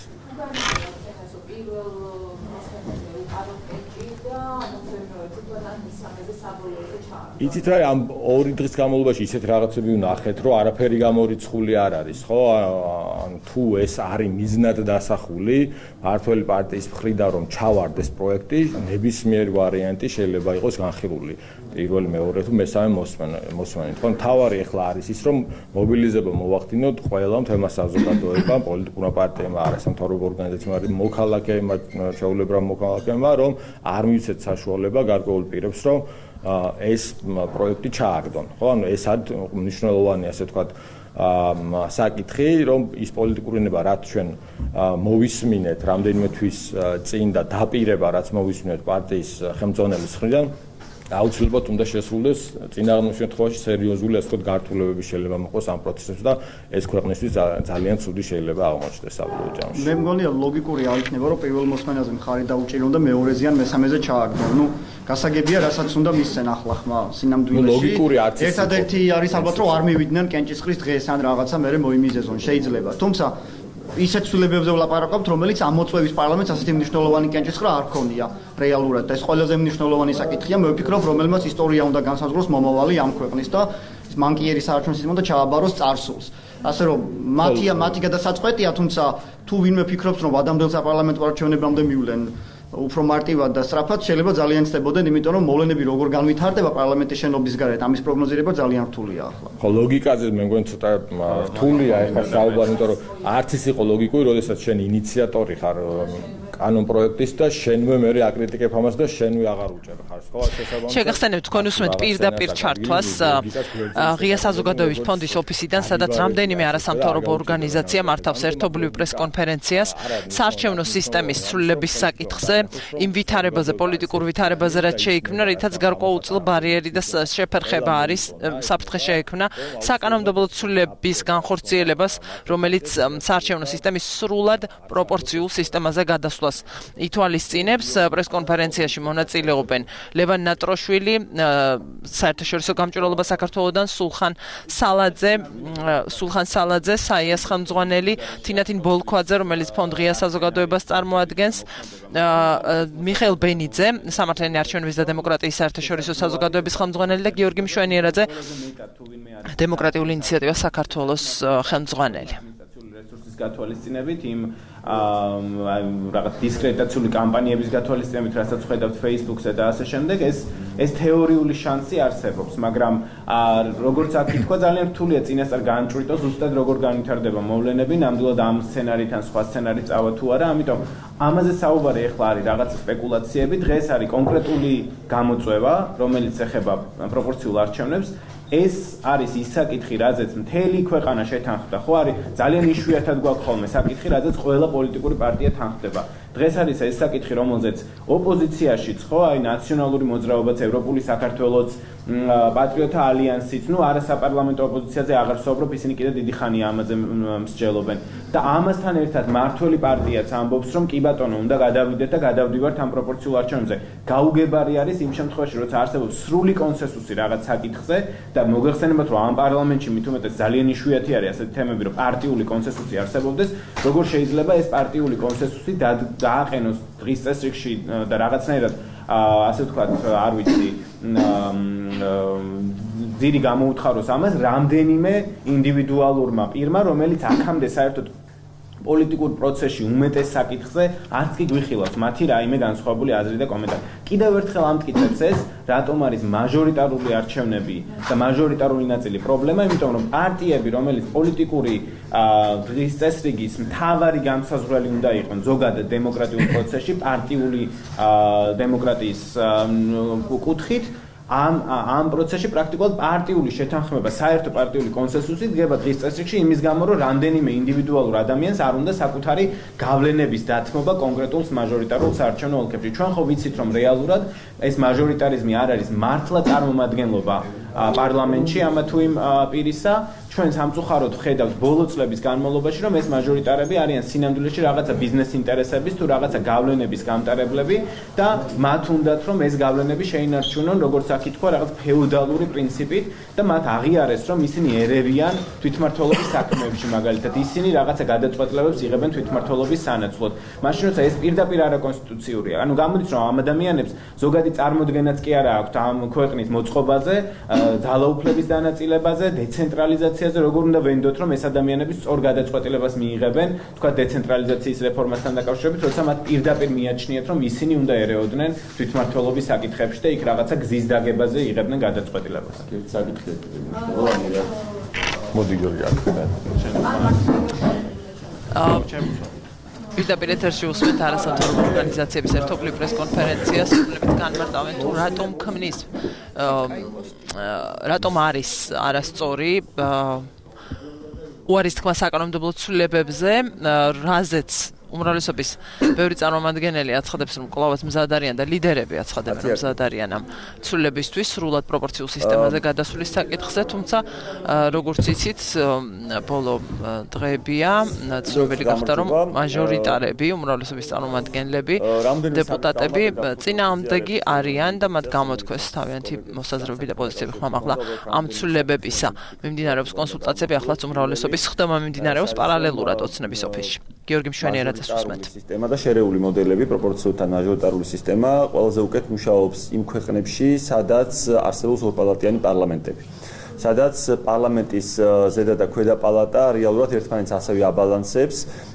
იცით რა, ამ ორი დღის განმავლობაში ისეთ რაღაცები ვნახეთ, რომ არაფერი გამორიცხული არ არის, ხო? ან თუ ეს არის მიზნად დასახული მართველი პარტიის მხრიდან, რომ ჩავარდეს პროექტი, ნებისმიერ ვარიანტი შეიძლება იყოს განხილული. პირველი, მეორე თუ მესამე მოსმენით. ხო, თავარი ახლა არის ის, რომ მობილიზება მოვახდინოთ ყველა მთელმა საზოგადოებამ, პოლიტიკურმა პარტიებმა, არასამთავრობო ორგანიზაციებმა, მოქალაქეებმა, ჩვეულებრივ მოქალაქეებმა, რომ არ მივცეთ საშუალება გარკვეულ პირებს, რომ ეს პროექტი ჩააგდონ. ხო, ანუ ეს არის მნიშვნელოვანი, ასე ვთქვათ, საკითხი, რომ ის პოლიტიკური ნება, რაც ჩვენ მოვისმინეთ რამდენიმე თვის წინ და დაპირება, რაც მოვისმინეთ პარტიის ხელმძღვანელის მხრიდან, აუცილებლად უნდა შესრულდეს წინააღმდეგ შემთხვევაში სერიოზული, ასე ვთქვათ, გართულებები შეიძლება მოყოს ამ პროცესებში და ეს ქვეყნისთვის ძალიან ცუდი შეიძლება აღმოჩნდეს საბოლოო ჯამში. მე მგონია ლოგიკური არ იქნება, რომ პირველ მოსმენაზე მხარი დაუჭირონ და მეორეზე ან მესამეზე ჩააგდონ. ნუ გასაგებია, რასაც უნდა მისცენ ახლა ხმა სინამდვილეში. ერთადერთი არის ალბათ, რომ არ მივიდნენ კენჭისყრის დღეს ან რაღაცა მერე მოიმიზეზონ, შეიძლება. თუმცა ისეთ ცვლილებებზე ვლაპარაკობთ, რომელიც ამ მოწვევის პარლამენტს ასეთი მნიშვნელოვანი კენჭისყრა არ ქონია რეალურად და ეს ყველაზე მნიშვნელოვანი საკითხია. მე ვფიქრობ, რომელმაც ისტორია უნდა განსაზღვროს მომავალი ამ ქვეყნის და მანკიერის საარჩევნო სისტემა უნდა ჩააბაროს წარსულს. ასე რომ მათია მათი გადასაწყვეტია, თუმცა თუ ვინმე ფიქრობს, რომ ადამიანს საპარლამენტო არჩევნებამდე მივლენ უფრო მარტივად და სწრაფად, შეიძლება ძალიან ცდებოდნენ, იმიტომ რომ მოვლენები როგორ განვითარდება პარლამენტის შენობის გარეთ, ამის პროგნოზირება ძალიან რთულია ახლა. ხო, ლოგიკაზე მე მგონი ცოტა რთულია ეხლა საუბარი, იმიტომ რომ არც ის იყო ლოგიკური, როდესაც შენ ინიციატორი ხარ კანონ პროექტის და შენვე მერე აკრიტიკებ ამას და შენვე აღარ უჭერ ხარ. ხო, შესაბამისად. შეგახსენებთ თქვენ უსმენთ პირდაპირ ჩართვას ღია საზოგადოების ფონდის ოფისიდან, სადაც რამდენიმე არასამთავრობო ორგანიზაცია მართავს ერთობლივ პრესკონფერენციას საარჩევნო სისტემის ცვლილების საკითხზე, იმ ვითარებაზე, პოლიტიკურ ვითარებაზე, რაც შეიქმნა, რითაც გარკვეულწილ ბარიერი და შეფერხება არის, საფრთხე შეიქმნა საკანონმდებლო ცვლილების განხორციელებას, რომელიც საარჩევნო სისტემის სრულად პროპორციულ სისტემაზე გადასვლას ითვალისწინებს. პრესკონფერენციაში მონაწილეობენ ლევან ნატროშვილი, საერთაშორისო გამჭვირვალობა საქართველოსდან, სულხან სალაძე, სულხან სალაძე, საიას ხელმძღვანელი, თინათინ ბოლქვაძე, რომელიც ფონდ ღია საზოგადოებას წარმოადგენს, მიხეილ ბენიძე, სამართლიანი არჩევნების და დემოკრატიის საერთაშორისო საზოგადოების ხელმძღვანელი და გიორგი მშვენიერაძე, დემოკრატიული ინიციატივა საქართველოს ხელმძღვანელი. გათვალისწინებით იმ რაღაც დისკრედიტაციული კამპანიების გათვალისწინებით, რასაც ხედავთ Facebook-ზე და ასე შემდეგ, ეს ეს თეორიული შანსი არსებობს, მაგრამ როგორც აქ ითქვა, ძალიან რთულია წინასწარ განჭვრიტოს ზუსტად როგორ განვითარდება მოვლენები, ნამდვილად ამ სცენარით ან სხვა სცენარით წავა თუ არა, ამიტომ ამაზე საუბარი ახლა არის რაღაც სპეკულაციები, დღეს არის კონკრეტული გამოწვევა, რომელიც ეხება პროპორციულ არჩევნებს. ეს არის ის საკითხი, რაზეც მთელი ქვეყანა შეთანხმდა, ხო არის ძალიან იშვიათად გვაქვს ხოლმე საკითხი, რაზეც ყველა პოლიტიკური პარტია თანხმდება. დღეს არის ეს საკითხი, რომელზეც ოპოზიციაშიც, ხო, აი ნაციონალური მოძრაობაც, ევროპული საქართველოს, პატრიოტთა ალიანსიც, ნუ არასაპარლამენტო ოპოზიციაზე აღარ ვსაუბრობ, ისინი კიდე დიდი ხანია ამაზე მსჯელობენ. და ამასთან ერთად მართველი პარტიაც ამბობს, რომ კი ბატონო, უნდა გადავიდეთ და გადავდივართ ამ პროპორციულ არჩევნებზე. გაუგებარი არის იმ შემთხვევაში, როცა არსებობს სრული კონსენსუსი რაღაც საკითხზე და მოგეხსენებათ, რომ ამ პარლამენტში მით უმეტეს ძალიან იშვიათი არის ასეთი თემები, რომ პარტიული კონსენსუსი არსებობდეს, როგორ შეიძლება ეს პარტიული კონსენსუსი დააყენოს დღის წესრიგში და რაღაცნაირად ასე ვთქვათ, არ ვიცი, ძირი გამოუთხაროს ამას რამდენიმე ინდივიდუალურმა პირმა, რომელიც აქამდე საერთოდ პოლიტიკურ პროცესში უმეტეს საკითხზე არც კი გვიხილავს მათი რაიმე განსხვავებული აზრი და კომენტარი. კიდევ ერთხელ ამტკიცებს ეს, რატომ არის მაჟორიტარული არჩევნები და მაჟორიტარული ნაწილი პრობლემა, იმიტომ რომ პარტიები, რომელიც პოლიტიკური დღის წესრიგის მთავარი განსაზღვრელი უნდა იყვნენ ზოგადად დემოკრატიულ პროცესში, პარტიული დემოკრატიის კუთხით, ამ ამ პროცესში პრაქტიკულად პარტიული შეთანხმება, საერთო პარტიული კონსენსუსი დგება დღის წესრიგში იმის გამო, რომ რამდენიმე ინდივიდუალურ ადამიანს არ უნდა საკუთარი გავლენების დათმობა კონკრეტულ მაჟორიტარულ საარჩევნო ოლქებში. ჩვენ ხო ვიცით, რომ რეალურად ეს მაჟორიტარიზმი არ არის მართლა წარმომადგენლობა პარლამენტში ამა თუ იმ პირისა. ჩვენ სამწუხაროდ ვხედავთ ბოლო წლების განმავლობაში, რომ ეს მაჟორიტარები არიან სინამდვილეში რაღაცა ბიზნეს ინტერესების თუ რაღაცა გავლენების გამტარებლები და მათ უნდათ, რომ ეს გავლენები შეინარჩუნონ, როგორც აქ ითქვა, რაღაც ფეოდალური პრინციპით და მათ აღიარეს, რომ ისინი ერევიან თვითმმართველობის საქმეებში, მაგალითად, ისინი რაღაცა გადაწყვეტილებებს იღებენ თვითმმართველობის სანაცვლოდ. მაშინ როცა ეს პირდაპირ არაკონსტიტუციურია. ანუ გამოდის, რომ ამ ადამიანებს ზოგადი წარმოდგენაც კი არა აქვთ ამ ქვეყნის მოწყობაზე, ძალაუფლების დანაწილებაზე, დეცენტრალიზაციაზე, როგორ უნდა ვენდოთ, რომ ეს ადამიანები სწორ გადაწყვეტილებას მიიღებენ, თქვა დეცენტრალიზაციის რეფორმასთან დაკავშირებით, როცა მათ პირდაპირ მიაჩნიათ, რომ ისინი უნდა ერეოდნენ თვითმმართველობის საკითხებში და იქ რაღაცა გზის დაგებაზე იღებდნენ გადაწყვეტილებას. საკითხი. მოდი გიორგი, პირდაპირ ეთერში უსმენთ არასამთავრობო ორგანიზაციების ერთობლივ პრესკონფერენციას, რომლებიც განმარტავენ თუ რატომ ქმნის რატომ არის არასწორი უარის თქმა საკანონმდებლო ცვლილებებზე, რაზეც უმრავლესობის ბევრი წარმომადგენელი აცხადებს, რომ კვლავაც მზად არიან და ლიდერები აცხადებენ, რომ მზად არიან ამ ცვლილებისთვის, სრულად პროპორციულ სისტემაზე გადასulis საკითხზე, თუმცა როგორც იცით, ბოლო დღეებია, ცნობილი გახდა, რომ მაჟორიტარები, უმრავლესობის წარმომადგენლები, დეპუტატები წინააღმდეგი არიან და მათ გამოთქვეს თავიანთი მოსაზრებები და პოზიციები ხმამაღლა ამ ცვლილებებისა. მიმდინარეობს კონსულტაციები, ახლაც უმრავლესობის ხდომა მიმდინარეობს პარალელურად ოცნების ოფისში. გიორგი მშვენიერაძე სისტემა და შერეული მოდელები პროპორციულთან მაჟორიტარული სისტემა ყველაზე უკეთ მუშაობს იმ ქვეყნებში, სადაც არსებობს ორპალატიანი პარლამენტები. სადაც პარლამენტის ზედა და ქვედა პალატა რეალურად ერთმანეთს ასევე აბალანსებს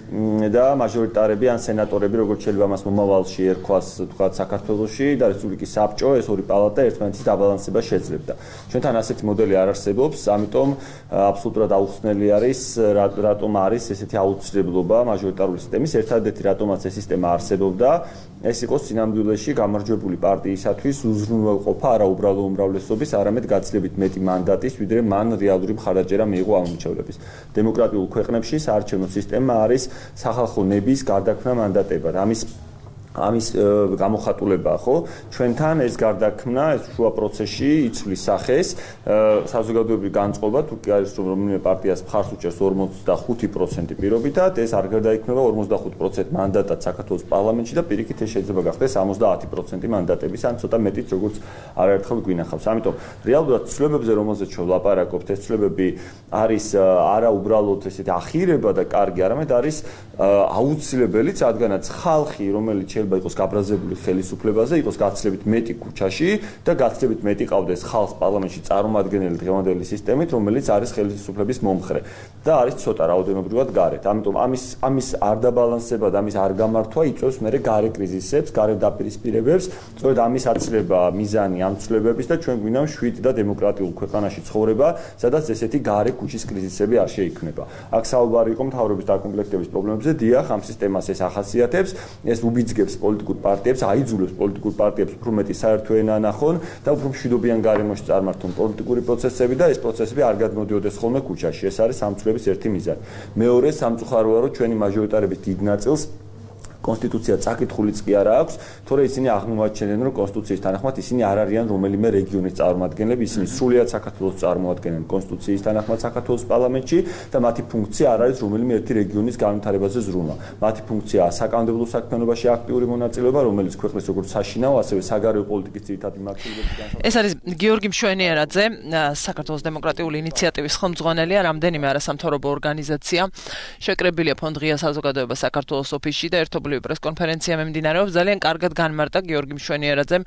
და მაჟორიტარები ან სენატორები, როგორც შეიძლება მას მომავალში ერქვას, თქვათ, საქართველოში და რესპუბლიკის საბჭო, ეს ორი პალატა ერთმანეთის დაბალანსებას შეძლებდა. ჩვენთან ასეთი მოდელი არ არსებობს, ამიტომ აბსოლუტურად აუხსნელი არის, რატომ არის ესეთი აუცილებლობა მაჟორიტარული სისტემის. ერთადერთი რატომაც ეს სისტემა არსებობდა, ეს იყო სინამდვილეში გამარჯვებული პარტიისათვის უზრუნველყოფა არა უბრალო უმრავლესობის, არამედ გაცილებით მეტი მანდატის, ვიდრე მან რეალური მხარდაჭერა მიიღო ამ მრჩევლების. დემოკრატიულ ქვეყნებში საარჩევნო სისტემა არის სახალხო ნების გარდაქმნა მანდატებად. ამის ამის გამოხატულებაა, ხო? ჩვენთან ეს გარდაქმნა, ეს შუა პროცესში იცვლის სახეს, საზოგადოებრივი განწყობა, თუ კი არის რომ რომელიმე პარტიას მხარს უჭერს ორმოცდახუთი პროცენტი პირობითად, ეს არ გარდაიქმნება ორმოცდახუთ პროცენტ მანდატად საქართველოს პარლამენტში და პირიქით ეს შეიძლება გახდეს ორმოცდაათი პროცენტი მანდატების, ან ცოტა მეტიც, როგორც არაერთხელ გვინახავს. ამიტომ რეალურად ცვლილებებზე, რომელზეც ჩვენ ვლაპარაკობთ, ეს ცვლილებები არის არა უბრალოდ ესეთი ახირება და კარგი, არამედ არის აუცილებელიც, რადგანაც ხალხი, რომელიც იყოს გაბრაზებული ხელისუფლებაზე, იყოს გაცილებით მეტი ქუჩაში და გაცილებით მეტი ყავდეს ხალხს პარლამენტში წარმომადგენელი დღევანდელი სისტემით, რომელიც არის ხელისუფლების მომხრე და არის ცოტა რაოდენობრივად გარეთ. ამიტომ ამის ამის არ დაბალანსება და ამის არ გამართვა იწვევს მერე გარე კრიზისებს, გარე დაპირისპირებებს. სწორედ ამის აცილება მიზანი ამ ცვლილებების და ჩვენ გვინდა შვიდ და დემოკრატიულ ქვეყანაში ცხოვრება, სადაც ესეთი გარე ქუჩის კრიზისები არ შეიქმნება. აქ საუბარი იყო მთავრობის დაკომპლექტების პრობლემებზე, დიახ, ამ სისტემას ეს ახასიათებს, ეს უბიძგებს პოლიტიკურ პარტიებს, აიძულებს პოლიტიკურ პარტიებს უფრო მეტი საერთო ენა ნახონ და უფრო მშვიდობიან გარემოში წარმართონ პოლიტიკური პროცესები და ეს პროცესები არ გადმოდიოდეს ხოლმე ქუჩაში. ეს არის ამ ცვლილების ერთი მიზანი. მეორე, სამწუხაროა, რომ ჩვენი მაჟორიტარების დიდ ნაწილს კონსტიტუცია წაკითხულიც კი არა აქვს, თორე ისინი აღმოაჩენენ, რომ კონსტიტუციის თანახმად ისინი არ არიან რომელიმე რეგიონის წარმომადგენლები, ისინი სრულიად საქართველოს წარმოადგენენ კონსტიტუციის თანახმად საქართველოს პარლამენტში და მათი ფუნქცია არ არის რომელიმე ერთი რეგიონის განვითარებაზე ზრუნვა. მათი ფუნქციაა საკანონმდებლო საქმიანობაში აქტიური მონაწილეობა, რომელიც ქვეყნის როგორც საშინაო, ასევე საგარეო პოლიტიკის ძირითადი მართლობების განსაზღვრება. ეს არის გიორგი მშვენიერაძე, საქართველოს დემოკრატიული ინიციატივის ხელმძღვანელი, რამდენიმე არასამთავრობო ორგანიზაცია შეკრებილია ფონდ ღია საზოგადოება საქართველოს ოფისში და ერთობლივ პრესკონფერენცია მიმდინარეობს. ძალიან კარგად განმარტა გიორგი მშვენიერაძემ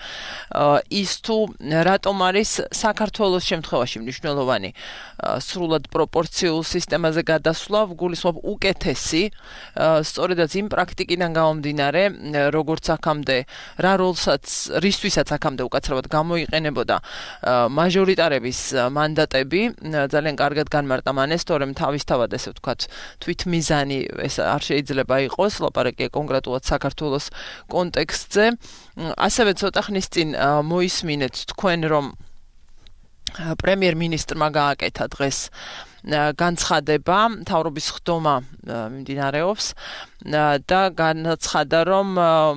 ის თუ რატომ არის საქართველოს შემთხვევაში მნიშვნელოვანი სრულად პროპორციულ სისტემაზე გადასვლა, გულისხმობ უკეთესი, სწორედაც იმ პრაქტიკიდან გამომდინარე, როგორც აქამდე რა როლსაც, რისთვისაც აქამდე უკაცრავად გამოიყენებოდა მაჟორიტარების მანდატები, ძალიან კარგად განმარტა მან ეს, თორემ თავისთავად ესე ვთქვათ, თვითმიზანი ეს არ შეიძლება იყოს, ლაპარაკია კონკრეტულად საქართველოს კონტექსტზე. ასევე ცოტა ხნის წინ მოისმინეთ თქვენ, რომ პრემიერ-მინისტრმა გააკეთა დღეს განცხადება, მთავრობის ხდომა მიმდინარეობს და განაცხადა, რომ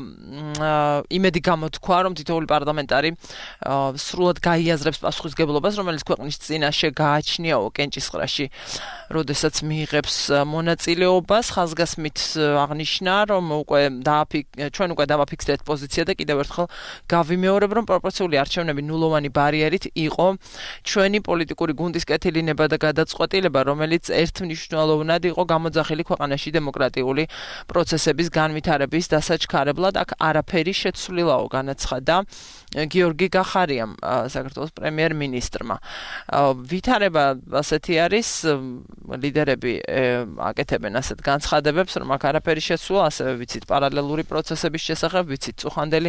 იმედი გამოთქვა, რომ თითოეული პარლამენტარი სრულად გაიაზრებს პასუხისგებლობას, რომელიც ქვეყნის წინაშე გააჩნიაო კენჭისყრაში, როდესაც მიიღებს მონაწილეობას. ხაზგასმით აღნიშნა, რომ უკვე ჩვენ უკვე დავაფიქსირეთ პოზიცია და კიდევ ერთხელ გავიმეორებ, რომ პროპორციული არჩევნები ნულოვანი ბარიერით იყო ჩვენი პოლიტიკური გუნდის კეთილინება და გადაწყვეტილება, რომელიც ერთმნიშვნელოვნად იყო გამოძახილი ქვეყანაში დემოკრატიული პროცესების განვითარების დასაჩქარებლად. აქ არაფერი შეცვლილაო, განაცხადა გიორგი გახარიამ, საქართველოს პრემიერ-მინისტრმა. ვითარება ასეთი არის, ლიდერები აკეთებენ ასეთ განცხადებებს, რომ აქ არაფერი შეცვლა, ასევე ვიცით პარალელური პროცესების შესახებ, ვიცით წუხანდელი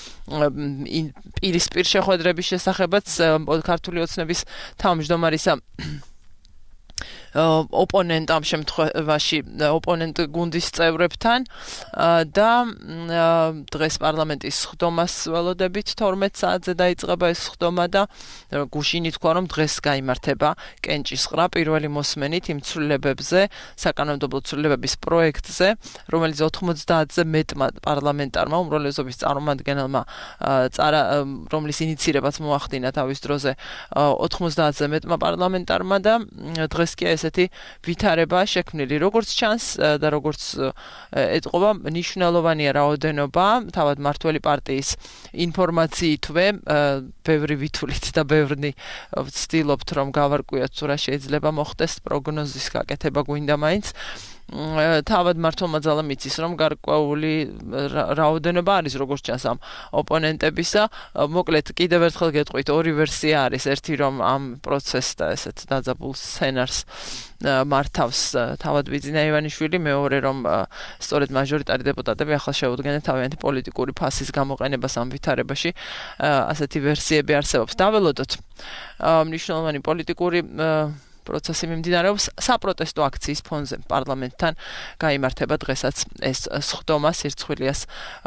პირისპირ შეხვედრების შესახებაც ქართული ოცნების თავმჯდომარისა ოპონენტ ამ შემთხვევაში ოპონენტ გუნდის წევრებთან და დღეს პარლამენტის ხდომას ველოდებით თორმეტ საათზე დაიწყება ეს ხდომა და გუშინი თქვა რომ დღეს გაიმართება კენჭისყრა პირველი მოსმენით იმ ცვლილებებზე საკანონმდებლო ცვლილებების პროექტზე რომელიც ოთხმოცდაათზე მეტმა პარლამენტარმა უმრავლესობის წარმომადგენელმა წარა რომლის ინიცირებაც მოახდინა თავის დროზე ოთხმოცდაათზე მეტმა პარლამენტარმა და დღეს კი ესეთი ვითარება შექმნილი როგორც ჩანს და როგორც ეტყობა მნიშვნელოვანია რაოდენობა თავად მართველი პარტიის ინფორმაციითვე ბევრი ვითვლით და ბევრი ვცდილობთ რომ გავარკვიოთ თუ რა შეიძლება მოხდეს პროგნოზის გაკეთება გვინდა მაინც თავად მართლმა ძალამ იცის რომ გარკვეული რაოდენობა არის როგორც ჩანს ამ ოპონენტებისა მოკლედ კიდევ ერთხელ გეტყვით ორი ვერსია არის ერთი რომ ამ პროცესს და ესეთ დაძაბულ სცენარს მართავს თავად ბიძინა ივანიშვილი მეორე რომ სწორედ მაჟორიტარი დეპუტატები ახლა შეუდგნენ თავიანთი პოლიტიკური ფასის გამოყენებას ამ ვითარებაში ასეთი ვერსიები არსებობს დაველოდოთ მნიშვნელოვანი პოლიტიკური პროცესი მიმდინარეობს საპროტესტო აქციის ფონზე პარლამენტთან გაიმართება დღესაც ეს სხდომა სირცხვილიას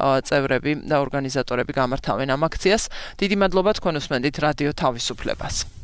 წევრები და ორგანიზატორები გამართავენ ამ აქციას დიდი მადლობა თქვენ უსმენთ რადიო თავისუფლებას